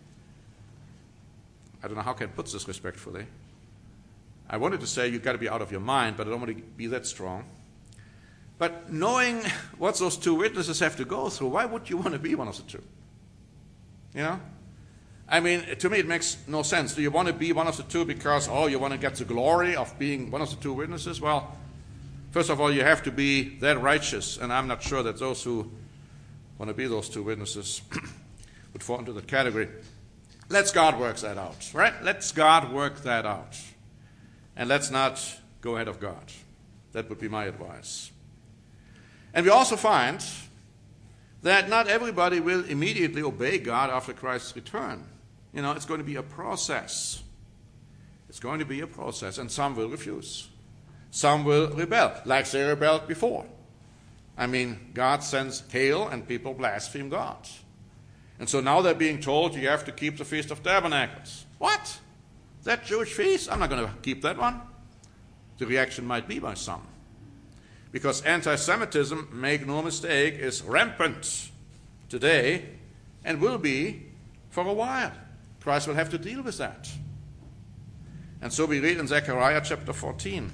I don't know how can I put this respectfully. I wanted to say you've got to be out of your mind, but I don't want to be that strong. But knowing what those two witnesses have to go through, why would you want to be one of the two? You know? I mean, to me it makes no sense. Do you want to be one of the two because, oh, you want to get the glory of being one of the two witnesses? Well, first of all, you have to be that righteous, and I'm not sure that those who want to be those two witnesses would fall into that category. Let's God work that out, right? Let's God work that out. And let's not go ahead of God. That would be my advice. And we also find that not everybody will immediately obey God after Christ's return. You know, it's going to be a process. It's going to be a process, and some will refuse. Some will rebel, like they rebelled before. I mean, God sends hail, and people blaspheme God. And so now they're being told you have to keep the Feast of Tabernacles. What? That Jewish feast? I'm not going to keep that one. The reaction might be by some. Because anti-Semitism, make no mistake, is rampant today and will be for a while. Christ will have to deal with that. And so we read in Zechariah chapter fourteen.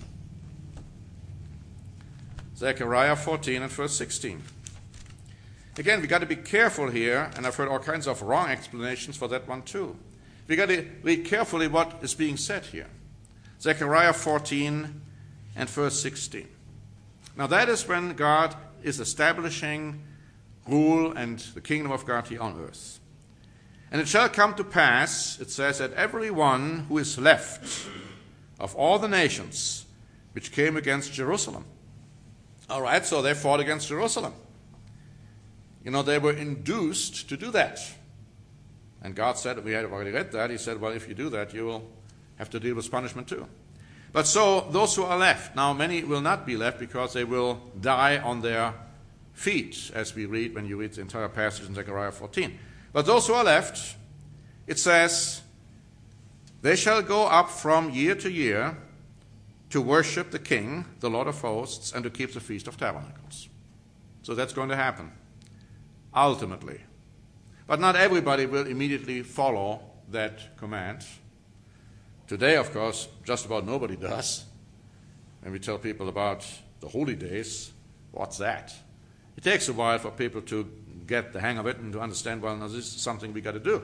Zechariah fourteen and verse sixteen. Again, we've got to be careful here, and I've heard all kinds of wrong explanations for that one too. We've got to read carefully what is being said here. Zechariah fourteen and verse sixteen. Now that is when God is establishing rule and the kingdom of God here on earth. And it shall come to pass, it says, that every one who is left of all the nations which came against Jerusalem. All right, so they fought against Jerusalem. You know, they were induced to do that. And God said, we had already read that, he said, well, if you do that, you will have to deal with punishment too. But so, those who are left, now many will not be left because they will die on their feet, as we read when you read the entire passage in Zechariah fourteen. But those who are left, it says, they shall go up from year to year to worship the King, the Lord of hosts, and to keep the Feast of Tabernacles. So that's going to happen, ultimately. But not everybody will immediately follow that command. Today, of course, just about nobody does. When we tell people about the holy days, what's that? It takes a while for people to get the hang of it and to understand, well, now this is something we got to do.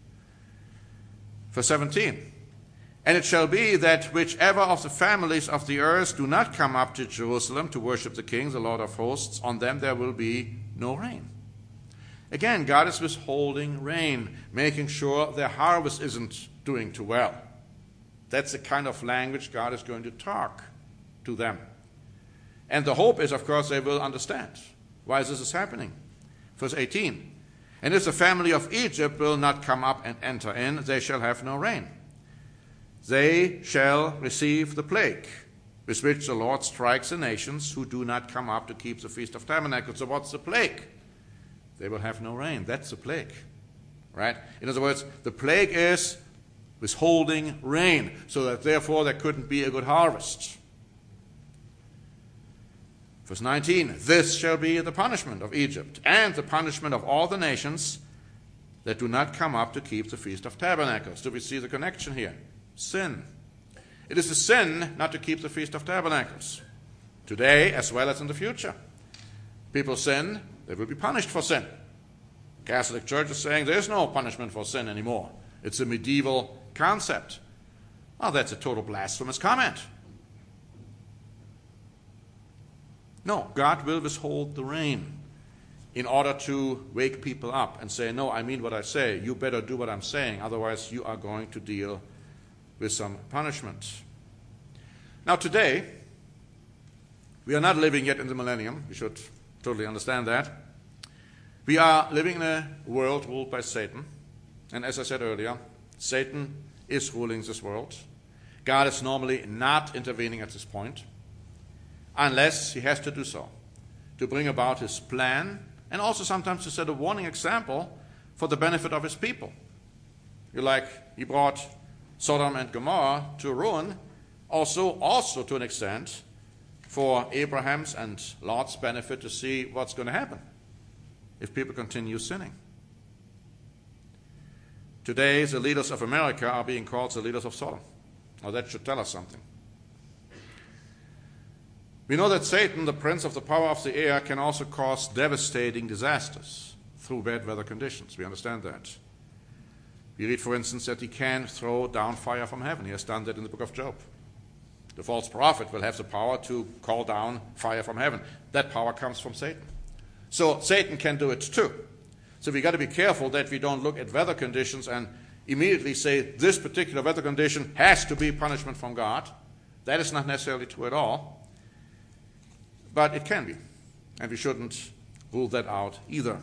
Verse seventeen. And it shall be that whichever of the families of the earth do not come up to Jerusalem to worship the King, the Lord of hosts, on them there will be no rain. Again, God is withholding rain, making sure their harvest isn't doing too well. That's the kind of language God is going to talk to them. And the hope is, of course, they will understand why this is happening. Verse eighteen. And if the family of Egypt will not come up and enter in, they shall have no rain. They shall receive the plague, with which the Lord strikes the nations who do not come up to keep the Feast of Tabernacles. So what's the plague? they will have no rain. That's the plague, right? In other words, the plague is withholding rain, so that therefore there couldn't be a good harvest. Verse nineteen, this shall be the punishment of Egypt, and the punishment of all the nations that do not come up to keep the Feast of Tabernacles. Do we see the connection here? Sin. It is a sin not to keep the Feast of Tabernacles, today as well as in the future. People sin, they will be punished for sin. The Catholic Church is saying there is no punishment for sin anymore. It's a medieval concept. Oh, that's a total blasphemous comment. No, God will withhold the rain in order to wake people up and say, no, I mean what I say. You better do what I'm saying, otherwise you are going to deal with some punishment. Now today, we are not living yet in the millennium. We should totally understand that. We are living in a world ruled by Satan. And as I said earlier, Satan is ruling this world. God is normally not intervening at this point, unless he has to do so, to bring about his plan, and also sometimes to set a warning example for the benefit of his people. You like, he brought Sodom and Gomorrah to ruin, also, also to an extent, for Abraham's and Lot's benefit to see what's going to happen if people continue sinning. Today, the leaders of America are being called the leaders of Sodom. Now, that should tell us something. We know that Satan, the prince of the power of the air, can also cause devastating disasters through bad weather conditions. We understand that. We read, for instance, that he can throw down fire from heaven. He has done that in the book of Job. The false prophet will have the power to call down fire from heaven. That power comes from Satan. So Satan can do it too. So we've got to be careful that we don't look at weather conditions and immediately say this particular weather condition has to be punishment from God. That is not necessarily true at all. But it can be, and we shouldn't rule that out either.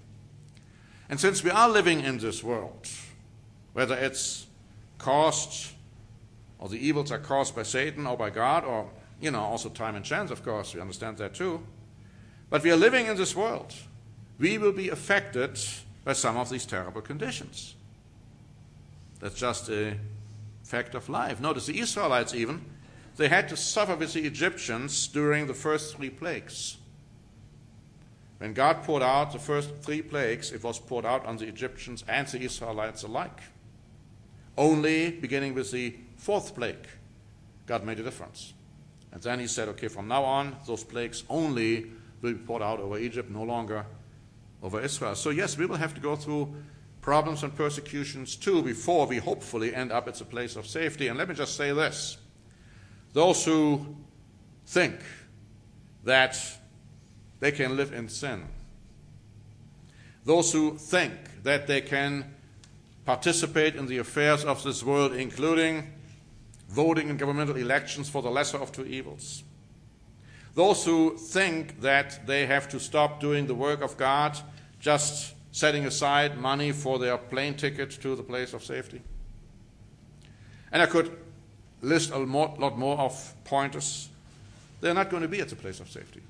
And since we are living in this world, whether it's caused, or the evils are caused by Satan or by God, or, you know, also time and chance, of course, we understand that too. But we are living in this world. We will be affected by some of these terrible conditions. That's just a fact of life. Notice the Israelites even, they had to suffer with the Egyptians during the first three plagues. When God poured out the first three plagues, it was poured out on the Egyptians and the Israelites alike. Only beginning with the fourth plague, God made a difference. And then he said, okay, from now on, those plagues only will be poured out over Egypt, no longer over Israel. So yes, we will have to go through problems and persecutions too before we hopefully end up at a place of safety. And let me just say this. Those who think that they can live in sin, those who think that they can participate in the affairs of this world, including voting in governmental elections for the lesser of two evils, those who think that they have to stop doing the work of God, just setting aside money for their plane ticket to the place of safety. And I could list a more, lot more of pointers. They're not going to be at the place of safety.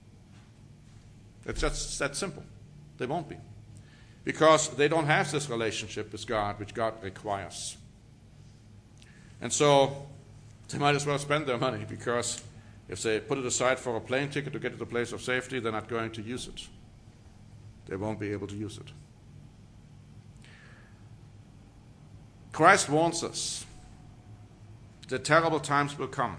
It's just that simple. They won't be. Because they don't have this relationship with God, which God requires. And so they might as well spend their money, because if they put it aside for a plane ticket to get to the place of safety, they're not going to use it. They won't be able to use it. Christ warns us that terrible times will come,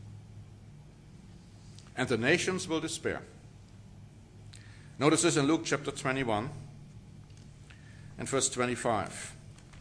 and the nations will despair. Notice this in Luke chapter twenty-one and verse twenty-five.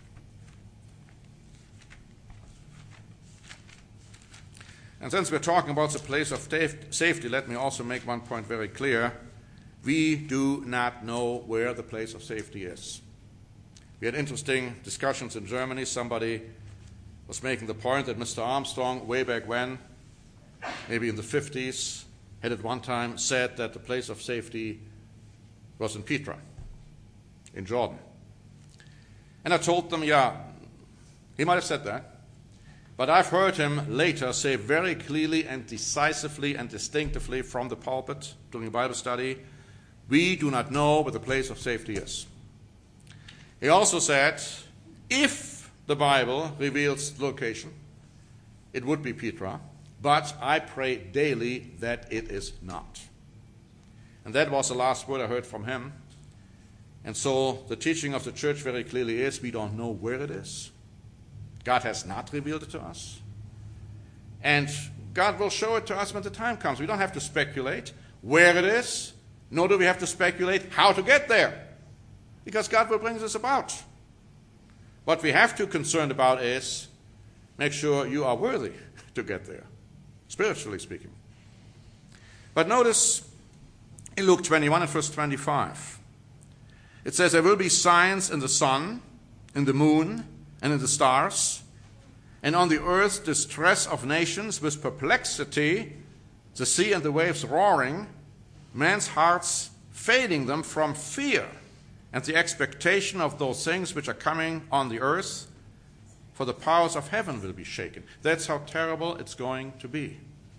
And since we're talking about the place of safety, let me also make one point very clear. We do not know where the place of safety is. We had interesting discussions in Germany. Somebody was making the point that Mister Armstrong, way back when, maybe in the fifties, had at one time said that the place of safety was in Petra, in Jordan. And I told them, yeah, he might have said that, but I've heard him later say very clearly and decisively and distinctively from the pulpit during a Bible study, We do not know where the place of safety is. He also said, if the Bible reveals the location, it would be Petra, but I pray daily that it is not. And that was the last word I heard from him. And so the teaching of the church very clearly is, we don't know where it is. God has not revealed it to us. And God will show it to us when the time comes. We don't have to speculate where it is, nor do we have to speculate how to get there, because God will bring this about. What we have to be concerned about is make sure you are worthy to get there, spiritually speaking. But notice in Luke twenty-one and verse twenty-five, it says, there will be signs in the sun, in the moon, and in the stars, and on the earth distress of nations with perplexity, the sea and the waves roaring, men's hearts failing them from fear and the expectation of those things which are coming on the earth, for the powers of heaven will be shaken. That's how terrible it's going to be.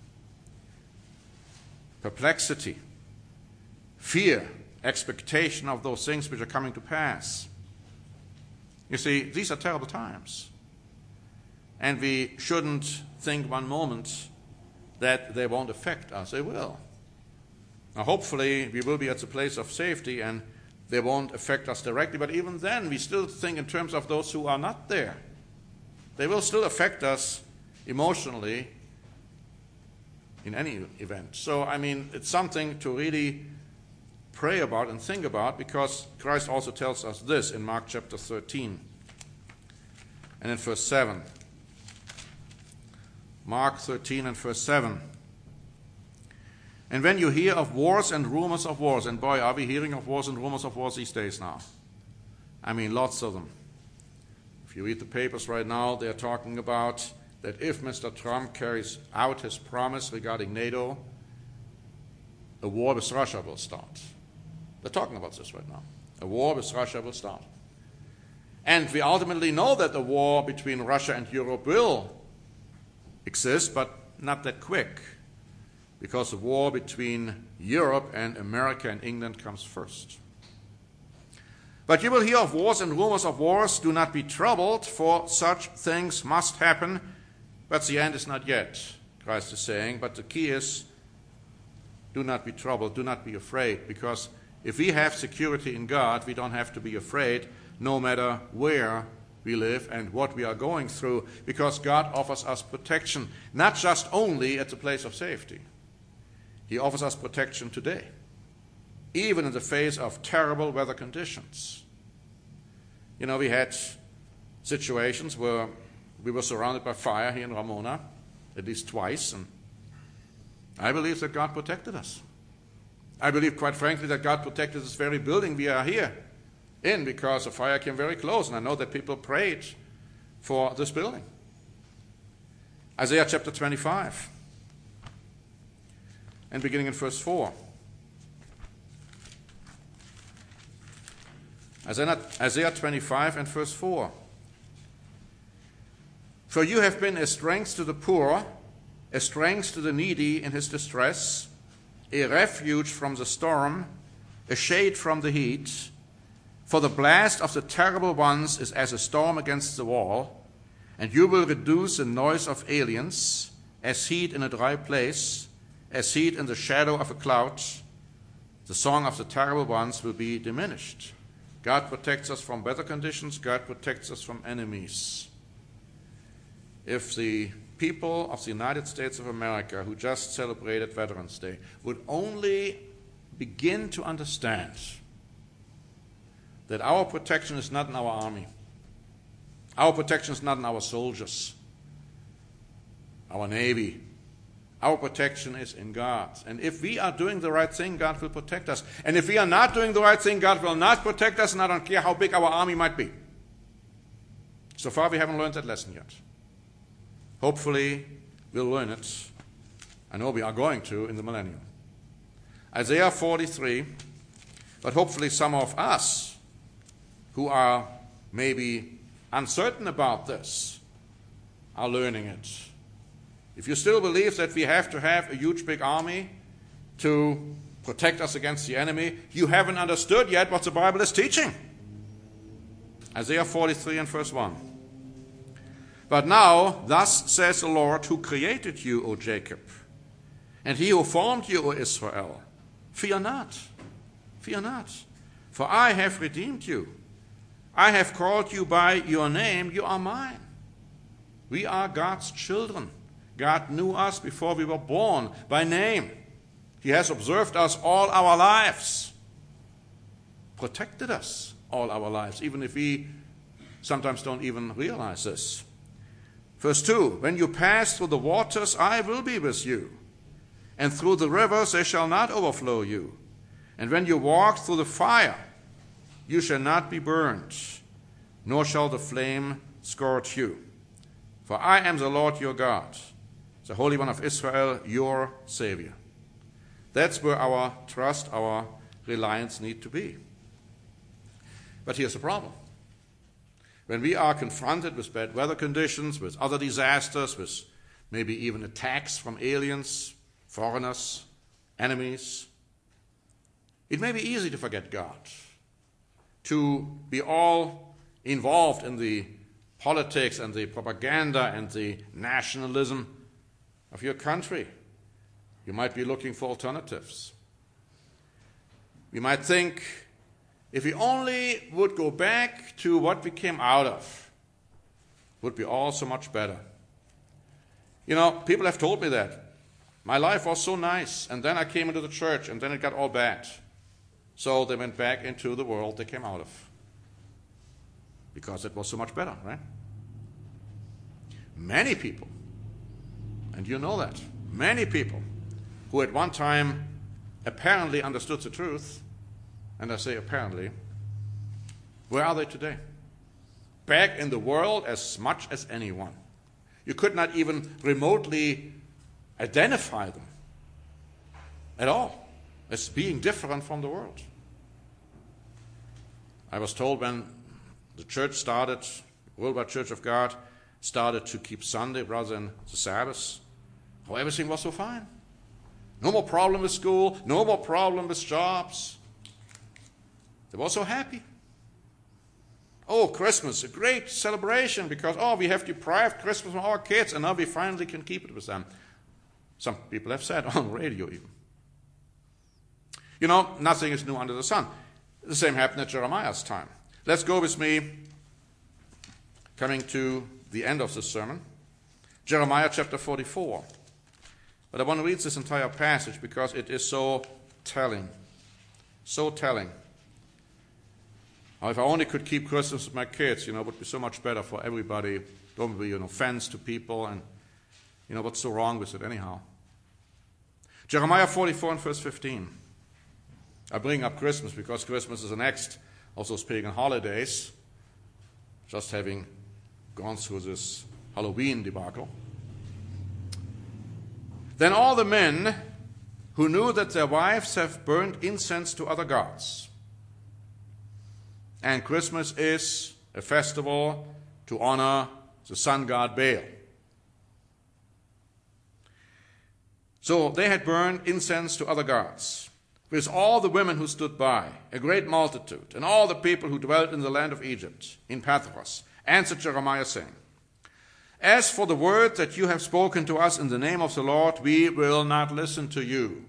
Perplexity, fear, expectation of those things which are coming to pass. You see, these are terrible times. And we shouldn't think one moment that they won't affect us. They will. Now, hopefully, we will be at the place of safety and they won't affect us directly. But even then, we still think in terms of those who are not there. They will still affect us emotionally in any event. So, I mean, it's something to really pray about and think about, because Christ also tells us this in Mark chapter thirteen and in verse seven. Mark thirteen and verse seven. And when you hear of wars and rumors of wars, and boy, are we hearing of wars and rumors of wars these days now. I mean, lots of them. If you read the papers right now, they're talking about that if Mister Trump carries out his promise regarding NATO, a war with Russia will start. They're talking about this right now. A war with Russia will start. And we ultimately know that the war between Russia and Europe will exist, but not that quick, because the war between Europe and America and England comes first. But you will hear of wars and rumors of wars. Do not be troubled, for such things must happen, but the end is not yet, Christ is saying. But the key is, do not be troubled, do not be afraid, because if we have security in God, we don't have to be afraid, no matter where we live and what we are going through, because God offers us protection, not just only at the place of safety. He offers us protection today, even in the face of terrible weather conditions. You know, we had situations where we were surrounded by fire here in Ramona, at least twice, and I believe that God protected us. I believe, quite frankly, that God protected this very building we are here in, because the fire came very close, and I know that people prayed for this building. Isaiah chapter twenty-five, and beginning in verse four. Isaiah, Isaiah twenty-five and verse four. For you have been a strength to the poor, a strength to the needy in his distress, a refuge from the storm, a shade from the heat. For the blast of the terrible ones is as a storm against the wall, and you will reduce the noise of aliens, as heat in a dry place, as heat in the shadow of a cloud. The song of the terrible ones will be diminished. God protects us from weather conditions. God protects us from enemies. If the people of the United States of America, who just celebrated Veterans Day, would only begin to understand that our protection is not in our army, our protection is not in our soldiers, our navy. Our protection is in God. And if we are doing the right thing, God will protect us. And if we are not doing the right thing, God will not protect us, and I don't care how big our army might be. So far, we haven't learned that lesson yet. Hopefully, we'll learn it. I know we are going to in the millennium. Isaiah forty-three, but hopefully some of us who are maybe uncertain about this are learning it. If you still believe that we have to have a huge big army to protect us against the enemy. You haven't understood yet what the Bible is teaching. Isaiah forty-three and verse one. But now, thus says the Lord, who created you, O Jacob, and he who formed you, O Israel, fear not, fear not, for I have redeemed you. I have called you by your name, you are mine. We are God's children. God knew us before we were born by name. He has observed us all our lives, protected us all our lives, even if we sometimes don't even realize this. Verse two, when you pass through the waters, I will be with you, and through the rivers they shall not overflow you. And when you walk through the fire, you shall not be burned, nor shall the flame scorch you. For I am the Lord your God, the Holy One of Israel, your Savior. That's where our trust, our reliance need to be. But here's the problem. When we are confronted with bad weather conditions, with other disasters, with maybe even attacks from aliens, foreigners, enemies, it may be easy to forget God, to be all involved in the politics and the propaganda and the nationalism of your country. You might be looking for alternatives. We might think, if we only would go back to what we came out of, it would be all so much better. You know, people have told me that. My life was so nice, and then I came into the church, and then it got all bad. So they went back into the world they came out of. Because it was so much better, right? Many people, and you know that, many people who at one time apparently understood the truth, and I say apparently, where are they today? Back in the world as much as anyone. You could not even remotely identify them at all as being different from the world. I was told when the church started, Worldwide Church of God, started to keep Sunday rather than the Sabbath, how everything was so fine. No more problem with school, no more problem with jobs. They were so happy. Oh, Christmas, a great celebration because, oh, we have deprived Christmas from our kids and now we finally can keep it with them. Some people have said on the radio even. You know, nothing is new under the sun. The same happened at Jeremiah's time. Let's go with me, coming to the end of this sermon, Jeremiah chapter forty-four. But I want to read this entire passage because it is so telling. So telling. Now, if I only could keep Christmas with my kids, you know, it would be so much better for everybody. Don't be an offense to people, and you know, what's so wrong with it anyhow? Jeremiah forty-four and verse fifteen. I bring up Christmas because Christmas is the next of those pagan holidays, just having gone through this Halloween debacle. Then all the men who knew that their wives have burned incense to other gods, and Christmas is a festival to honor the sun god Baal. So they had burned incense to other gods, with all the women who stood by, a great multitude, and all the people who dwelt in the land of Egypt, in Pathros, answered Jeremiah, saying, As for the word that you have spoken to us in the name of the Lord, we will not listen to you.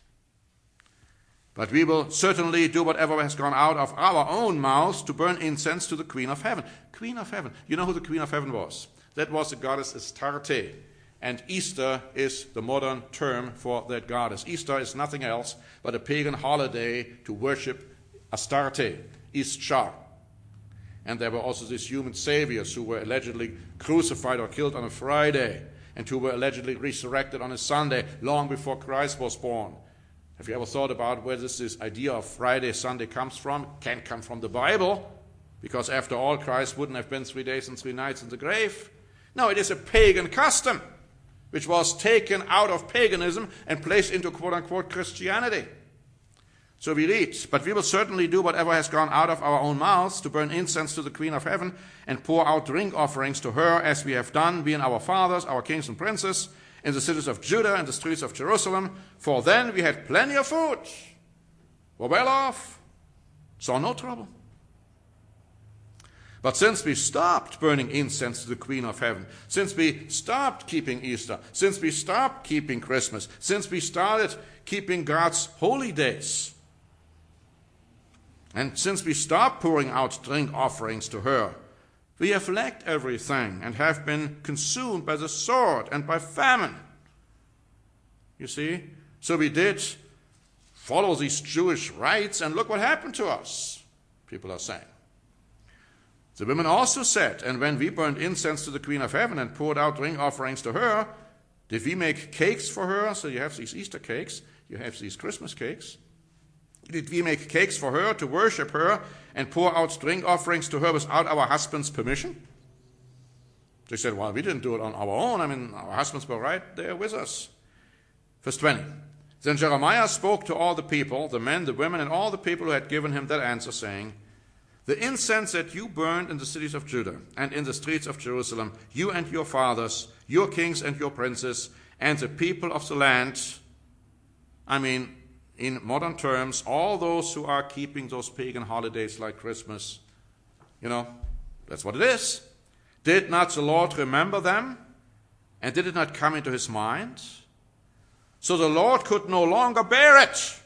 But we will certainly do whatever has gone out of our own mouths to burn incense to the Queen of Heaven. Queen of Heaven. You know who the Queen of Heaven was? That was the goddess Astarte. And Easter is the modern term for that goddess. Easter is nothing else but a pagan holiday to worship Astarte, Istshar. And there were also these human saviors who were allegedly crucified or killed on a Friday and who were allegedly resurrected on a Sunday long before Christ was born. Have you ever thought about where this, this idea of Friday, Sunday comes from? It can't come from the Bible, because after all, Christ wouldn't have been three days and three nights in the grave. No, it is a pagan custom, which was taken out of paganism and placed into quote-unquote Christianity. So we read, but we will certainly do whatever has gone out of our own mouths to burn incense to the Queen of Heaven and pour out drink offerings to her as we have done, we and our fathers, our kings and princes, in the cities of Judah and the streets of Jerusalem, for then we had plenty of food, were well off, saw no trouble. But since we stopped burning incense to the Queen of Heaven, since we stopped keeping Easter, since we stopped keeping Christmas, since we started keeping God's holy days, and since we stopped pouring out drink offerings to her, we have lacked everything and have been consumed by the sword and by famine. You see? So we did follow these Jewish rites, and look what happened to us, people are saying. The women also said, and when we burned incense to the Queen of Heaven and poured out drink offerings to her, did we make cakes for her? So you have these Easter cakes, you have these Christmas cakes. Did we make cakes for her to worship her and pour out drink offerings to her without our husband's permission? They said, well, we didn't do it on our own. I mean, our husbands were right there with us. Verse twenty. Then Jeremiah spoke to all the people, the men, the women, and all the people who had given him that answer, saying, the incense that you burned in the cities of Judah and in the streets of Jerusalem, you and your fathers, your kings and your princes, and the people of the land, I mean, in modern terms, all those who are keeping those pagan holidays like Christmas, you know, that's what it is. Did not the Lord remember them? And did it not come into his mind? So the Lord could no longer bear it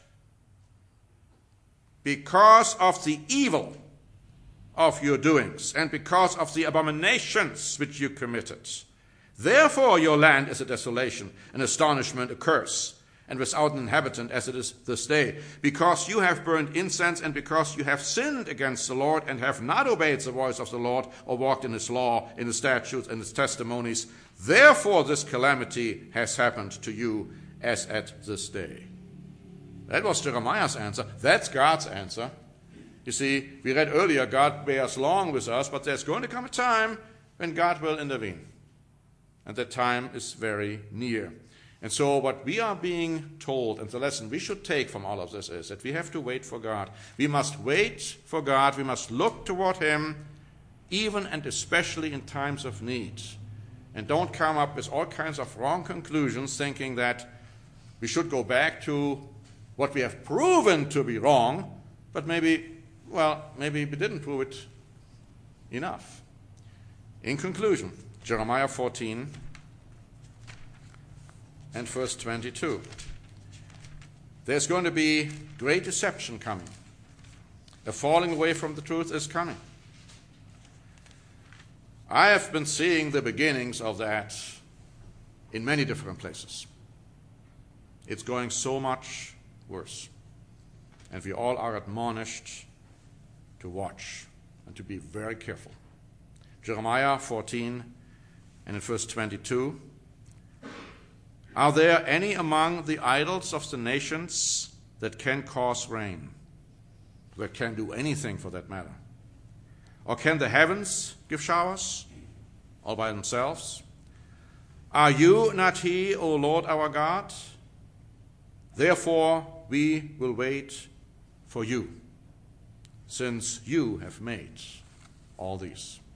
because of the evil of your doings and because of the abominations which you committed. Therefore your land is a desolation, an astonishment, a curse, and without an inhabitant as it is this day, because you have burned incense and because you have sinned against the Lord and have not obeyed the voice of the Lord or walked in his law, in his statutes, and his testimonies. Therefore this calamity has happened to you as at this day. That was Jeremiah's answer. That's God's answer. You see, we read earlier, God bears long with us, but there's going to come a time when God will intervene. And that time is very near. And so what we are being told, and the lesson we should take from all of this is that we have to wait for God. We must wait for God. We must look toward him, even and especially in times of need. And don't come up with all kinds of wrong conclusions thinking that we should go back to what we have proven to be wrong, but maybe, well, maybe we didn't prove it enough. In conclusion, Jeremiah fourteen and verse twenty-two. There's going to be great deception coming. A falling away from the truth is coming. I have been seeing the beginnings of that in many different places. It's going so much worse. And we all are admonished to watch and to be very careful. Jeremiah fourteen and in verse twenty-two. Are there any among the idols of the nations that can cause rain? That can do anything for that matter? Or can the heavens give showers all by themselves? Are you not he, O Lord our God? Therefore we will wait for you, since you have made all these.